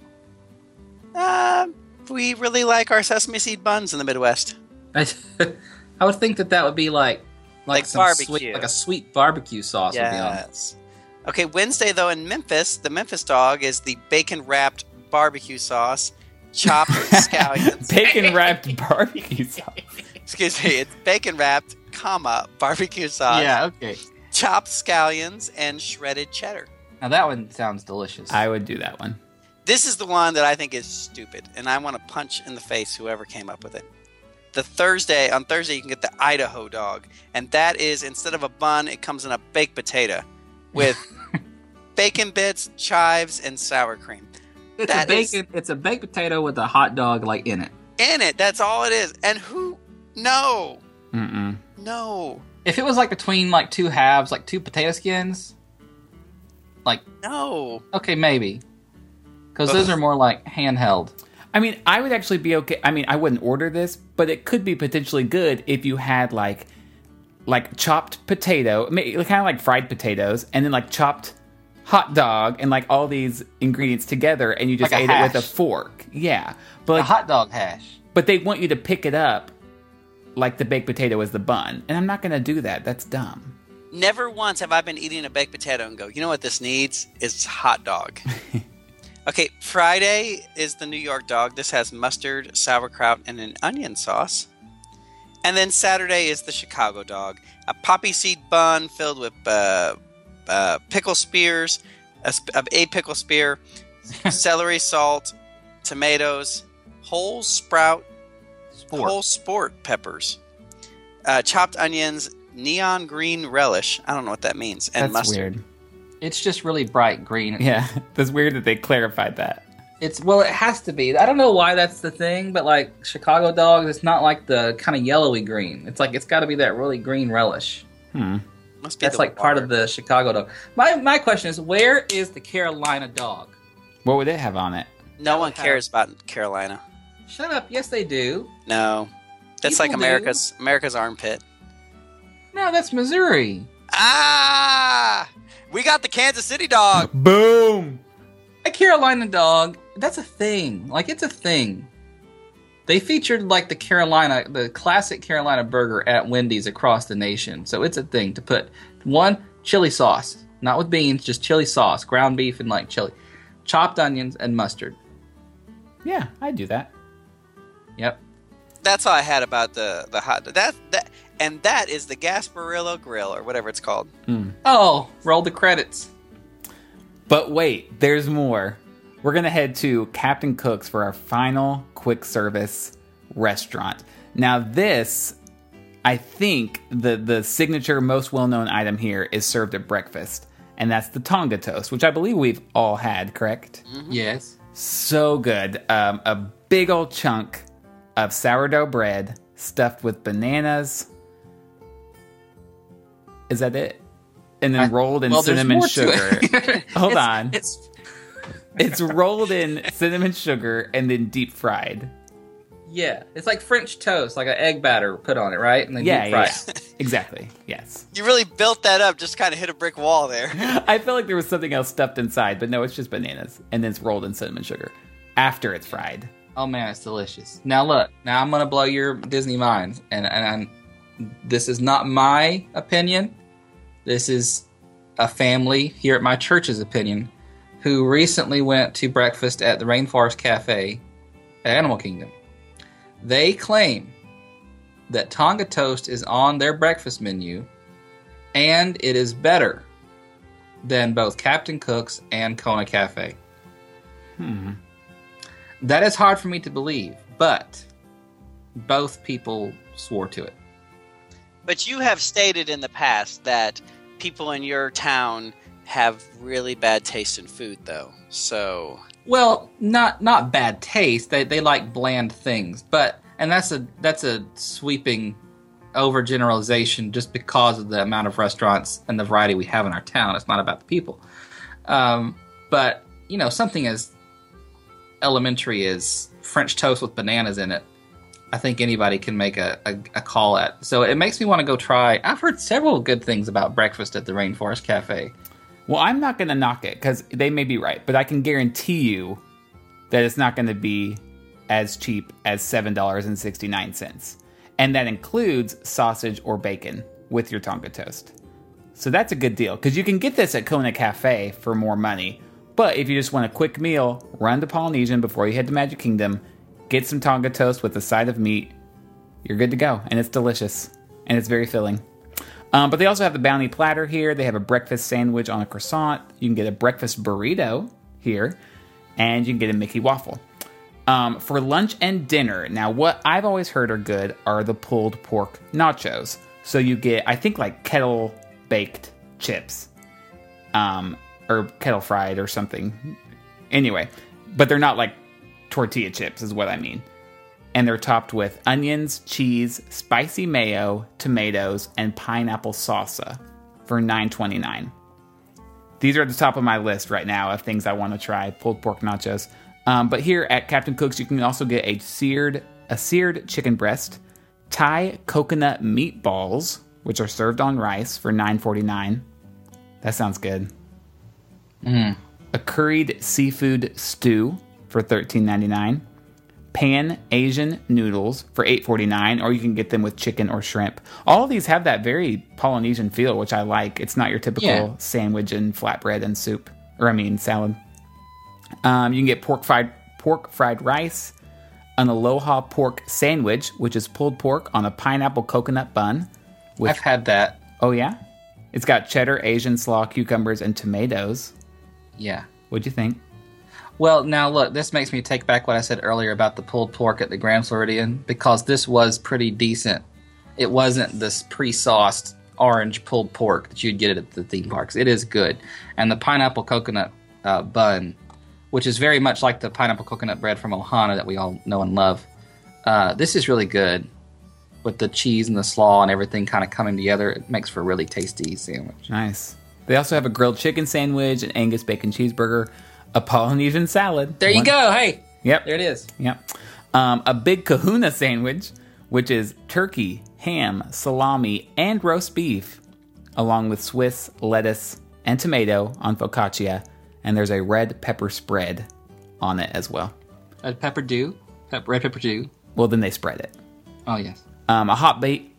Uh, we really like our sesame seed buns in the Midwest. I, I would think that that would be like like, Like some barbecue. sweet, like a sweet barbecue sauce would be on it. Yes. Okay, Wednesday though in Memphis, the Memphis dog is the bacon wrapped barbecue sauce, chopped scallions. Bacon wrapped barbecue sauce. Excuse me, it's bacon wrapped, comma barbecue sauce, Yeah, okay. chopped scallions, and shredded cheddar. Now that one sounds delicious. I would do that one. This is the one that I think is stupid, and I want to punch in the face whoever came up with it. The Thursday on Thursday you can get the Idaho dog, and that is instead of a bun, it comes in a baked potato with bacon bits, chives, and sour cream. it's that a is- bacon. It's a baked potato with a hot dog like in it. In it, that's all it is. And who? No, Mm-mm. no, If it was like between like two halves, like two potato skins, like no. okay, maybe, because Ugh. those are more like handheld. I mean, I would actually be okay. I mean, I wouldn't order this, but it could be potentially good if you had like, like chopped potato, kind of like fried potatoes, and then like chopped hot dog, and like all these ingredients together, and you just Like a ate it with a hash. fork. Yeah, but A like, hot dog hash. but they want you to pick it up like the baked potato is the bun, and I'm not going to do that. That's dumb. Never once have I been eating a baked potato and go, you know what this needs? Is hot dog. Okay, Friday is the New York dog. This has mustard, sauerkraut, and an onion sauce. And then Saturday is the Chicago dog. A poppy seed bun filled with uh, uh, pickle spears, a, sp- a pickle spear, celery salt, tomatoes, whole sprout, Sport. whole sport peppers, uh, chopped onions, neon green relish. I don't know what that means. And That's mustard. weird. It's just really bright green. Yeah, that's weird that they clarified that. It's well, it has to be. I don't know why that's the thing, but like Chicago dogs, it's not like the kind of yellowy green. It's like it's got to be that really green relish. Hmm. Must be That's the like part water. of the Chicago dog. My my question is, where is the Carolina dog? What would it have on it? No one have- cares about Carolina. Shut up. Yes, they do. No, that's People like do. America's America's armpit. No, that's Missouri. Ah, we got the Kansas City dog. Boom! A Carolina dog, that's a thing. Like, it's a thing. They featured, like, the Carolina, the classic Carolina burger at Wendy's across the nation. So it's a thing to put, one, chili sauce. Not with beans, just chili sauce. Ground beef and, like, chili. Chopped onions and mustard. Yeah, I'd do that. Yep. That's all I had about the the hot that that and that is the Gasparillo Grill or whatever it's called. Oh, roll the credits. But wait, there's more. We're going to head to Captain Cook's for our final quick service restaurant. Now this, I think, the, the signature, most well-known item here is served at breakfast. And that's the Tonga toast, which I believe we've all had, correct? Yes. So good. Um, a big old chunk of sourdough bread stuffed with bananas. Is that it? And then I- rolled in well, there's cinnamon more to sugar. it. Hold It's- on. It's It's rolled in cinnamon sugar and then deep fried. yeah, it's like French toast, like an egg batter put on it, right? And then Yeah, deep yeah, fried. yeah. Exactly. Yes. You really built that up, just kind of hit a brick wall there. I felt like there was something else stuffed inside, but no, it's just bananas. And then it's rolled in cinnamon sugar after it's fried. Oh man, it's delicious. Now look, now I'm gonna blow your Disney mind, and and I'm, this is not my opinion. This is a family here at my church's opinion, who recently went to breakfast at the Rainforest Cafe at Animal Kingdom. They claim that Tonga toast is on their breakfast menu, and it is better than both Captain Cook's and Kona Cafe. Hmm. That is hard for me to believe, but both people swore to it. But you have stated in the past that people in your town have really bad taste in food, though. So, well, not not bad taste. They they like bland things, but and that's a that's a sweeping overgeneralization just because of the amount of restaurants and the variety we have in our town. It's not about the people. Um, but you know, something as elementary as French toast with bananas in it, I think anybody can make a, a, a call at. So it makes me want to go try. I've heard several good things about breakfast at the Rainforest Cafe. Well, I'm not going to knock it because they may be right, but I can guarantee you that it's not going to be as cheap as seven dollars and sixty-nine cents. And that includes sausage or bacon with your Tonga toast. So that's a good deal because you can get this at Kona Cafe for more money. But if you just want a quick meal, run to Polynesian before you head to Magic Kingdom, get some Tonga toast with a side of meat, you're good to go. And it's delicious. And it's very filling. Um, but they also have the bounty platter here. They have a breakfast sandwich on a croissant. You can get a breakfast burrito here. And you can get a Mickey waffle. Um, for lunch and dinner, now what I've always heard are good are the pulled pork nachos. So you get, I think, like kettle baked chips. Um, or kettle fried or something. Anyway, but they're not like tortilla chips is what I mean. And they're topped with onions, cheese, spicy mayo, tomatoes, and pineapple salsa for nine twenty-nine. These are at the top of my list right now of things I want to try, pulled pork nachos. Um, but here at Captain Cook's, you can also get a seared a seared chicken breast, Thai coconut meatballs, which are served on rice for nine forty-nine. That sounds good. Mm. A curried seafood stew for thirteen ninety-nine. Pan Asian noodles for eight forty-nine, or you can get them with chicken or shrimp. All of these have that very Polynesian feel, which I like. It's not your typical yeah. sandwich and flatbread and soup, or I mean salad. Um, you can get pork fried pork fried rice, an aloha pork sandwich, which is pulled pork on a pineapple coconut bun. With, I've had that. Oh yeah, it's got cheddar, Asian slaw, cucumbers, and tomatoes. Yeah. What'd you think? Well, now look, this makes me take back what I said earlier about the pulled pork at the Grand Floridian, because this was pretty decent. It wasn't this pre-sauced orange pulled pork that you'd get at the theme parks. It is good. And the pineapple coconut uh, bun, which is very much like the pineapple coconut bread from Ohana that we all know and love. Uh, this is really good. With the cheese and the slaw and everything kind of coming together, it makes for a really tasty sandwich. Nice. They also have a grilled chicken sandwich, an Angus bacon cheeseburger, a Polynesian salad. There you One- go. Hey. Yep. There it is. Yep. Um, a big kahuna sandwich, which is turkey, ham, salami, and roast beef, along with Swiss lettuce and tomato on focaccia, and there's a red pepper spread on it as well. Red pepper dew. Pep- red pepper dew. Well, then they spread it. Oh, yes. Um, a hot bait.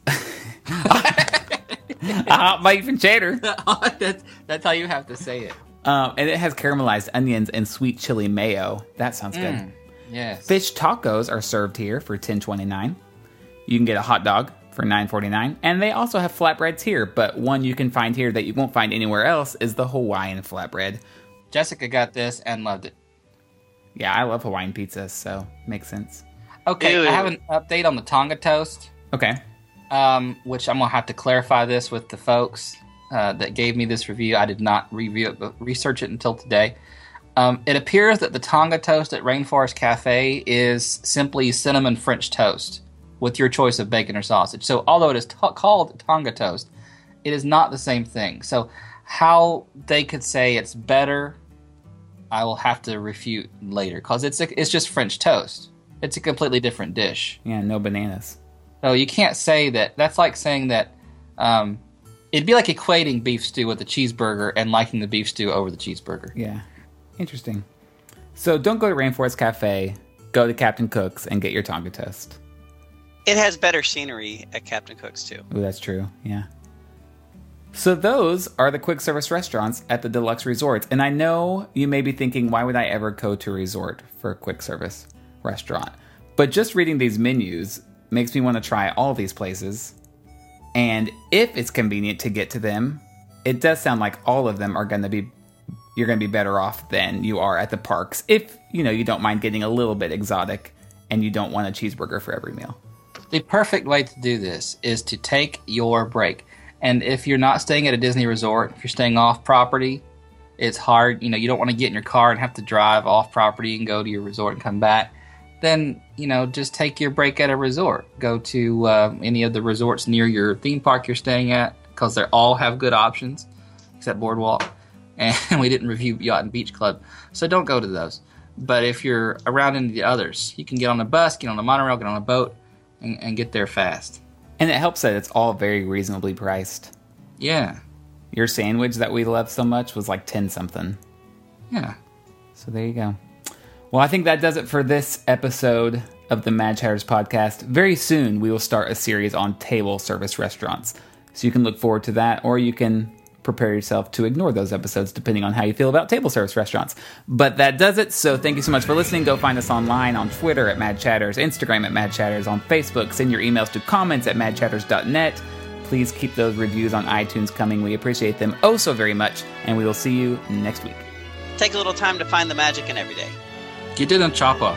A hot beef and cheddar. that's, that's how you have to say it. Um, and it has caramelized onions and sweet chili mayo. That sounds good. Mm, yes. Fish tacos are served here for ten twenty-nine. You can get a hot dog for nine forty-nine. And they also have flatbreads here, but one you can find here that you won't find anywhere else is the Hawaiian flatbread. Jessica got this and loved it. Yeah, I love Hawaiian pizzas, so makes sense. Okay, Ew. I have an update on the Tonga toast, Okay. um, which I'm going to have to clarify this with the folks uh, that gave me this review. I did not review it, but research it until today. Um, it appears that the Tonga toast at Rainforest Cafe is simply cinnamon French toast with your choice of bacon or sausage. So although it is t- called Tonga toast, it is not the same thing. So how they could say it's better, I will have to refute later, because it's a, it's just French toast. It's a completely different dish. Yeah, no bananas. So you can't say that. That's like saying that um, it'd be like equating beef stew with a cheeseburger and liking the beef stew over the cheeseburger. Yeah. Interesting. So don't go to Rainforest Cafe. Go to Captain Cook's and get your Tonga toast. It has better scenery at Captain Cook's, too. Ooh, that's true. Yeah. So those are the quick service restaurants at the deluxe resorts. And I know you may be thinking, why would I ever go to a resort for a quick service restaurant? But just reading these menus makes me want to try all these places. And if it's convenient to get to them, it does sound like all of them are going to be, you're going to be better off than you are at the parks. If, you know, you don't mind getting a little bit exotic and you don't want a cheeseburger for every meal. The perfect way to do this is to take your break. And if you're not staying at a Disney resort, if you're staying off property, it's hard. You know, you don't want to get in your car and have to drive off property and go to your resort and come back. Then, you know, just take your break at a resort. Go to uh, any of the resorts near your theme park you're staying at, because they all have good options, except Boardwalk. And we didn't review Yacht and Beach Club, so don't go to those. But if you're around any of the others, you can get on a bus, get on a monorail, get on a boat, and, and get there fast. And it helps that it's all very reasonably priced. Yeah. Your sandwich that we love so much was like ten something. Yeah. So there you go. Well, I think that does it for this episode of the Mad Chatters podcast. Very soon, we will start a series on table service restaurants. So you can look forward to that, or you can prepare yourself to ignore those episodes, depending on how you feel about table service restaurants. But that does it. So thank you so much for listening. Go find us online on Twitter at Mad Chatters, Instagram at Mad Chatters, on Facebook. Send your emails to comments at mad chatters dot net. Please keep those reviews on iTunes coming. We appreciate them oh so very much. And we will see you next week. Take a little time to find the magic in every day. Get it on Chopper.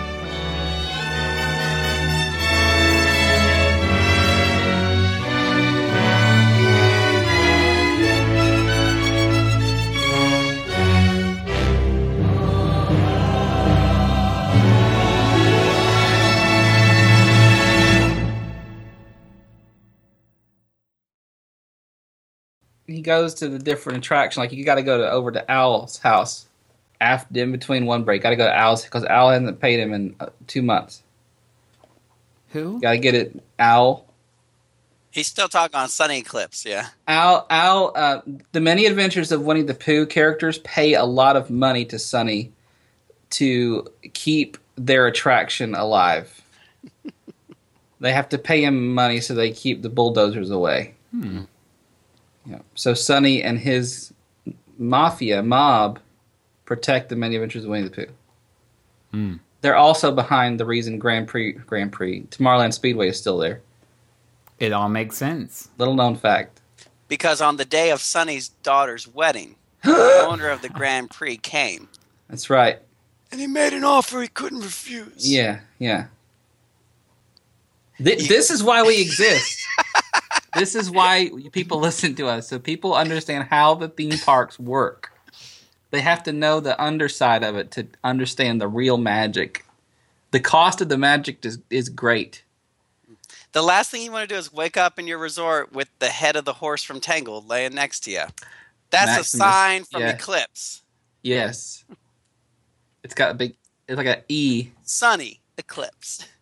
He goes to the different attraction. Like, you got to go to over to Owl's house after, in between one break. Got to go to Owl's because Owl hasn't paid him in uh, two months. Who? Got to get it, Owl. He's still talking on Sunny Eclipse, yeah. Owl, Owl. Uh, the Many Adventures of Winnie the Pooh characters pay a lot of money to Sunny to keep their attraction alive. They have to pay him money so they keep the bulldozers away. Hmm. Yeah. So Sunny and his mafia mob protect the Many Adventures of Winnie the Pooh. Hmm. They're also behind the reason Grand Prix Grand Prix Tomorrowland Speedway is still there. It all makes sense. Little known fact. Because on the day of Sunny's daughter's wedding, the owner of the Grand Prix came. That's right. And he made an offer he couldn't refuse. Yeah, yeah. Th- this is why we exist. This is why people listen to us, so people understand how the theme parks work. They have to know the underside of it to understand the real magic. The cost of the magic is, is great. The last thing you want to do is wake up in your resort with the head of the horse from Tangled laying next to you. That's Maximus, a sign from yeah. Eclipse. Yes. It's got a big, it's like an E. Sunny Eclipse.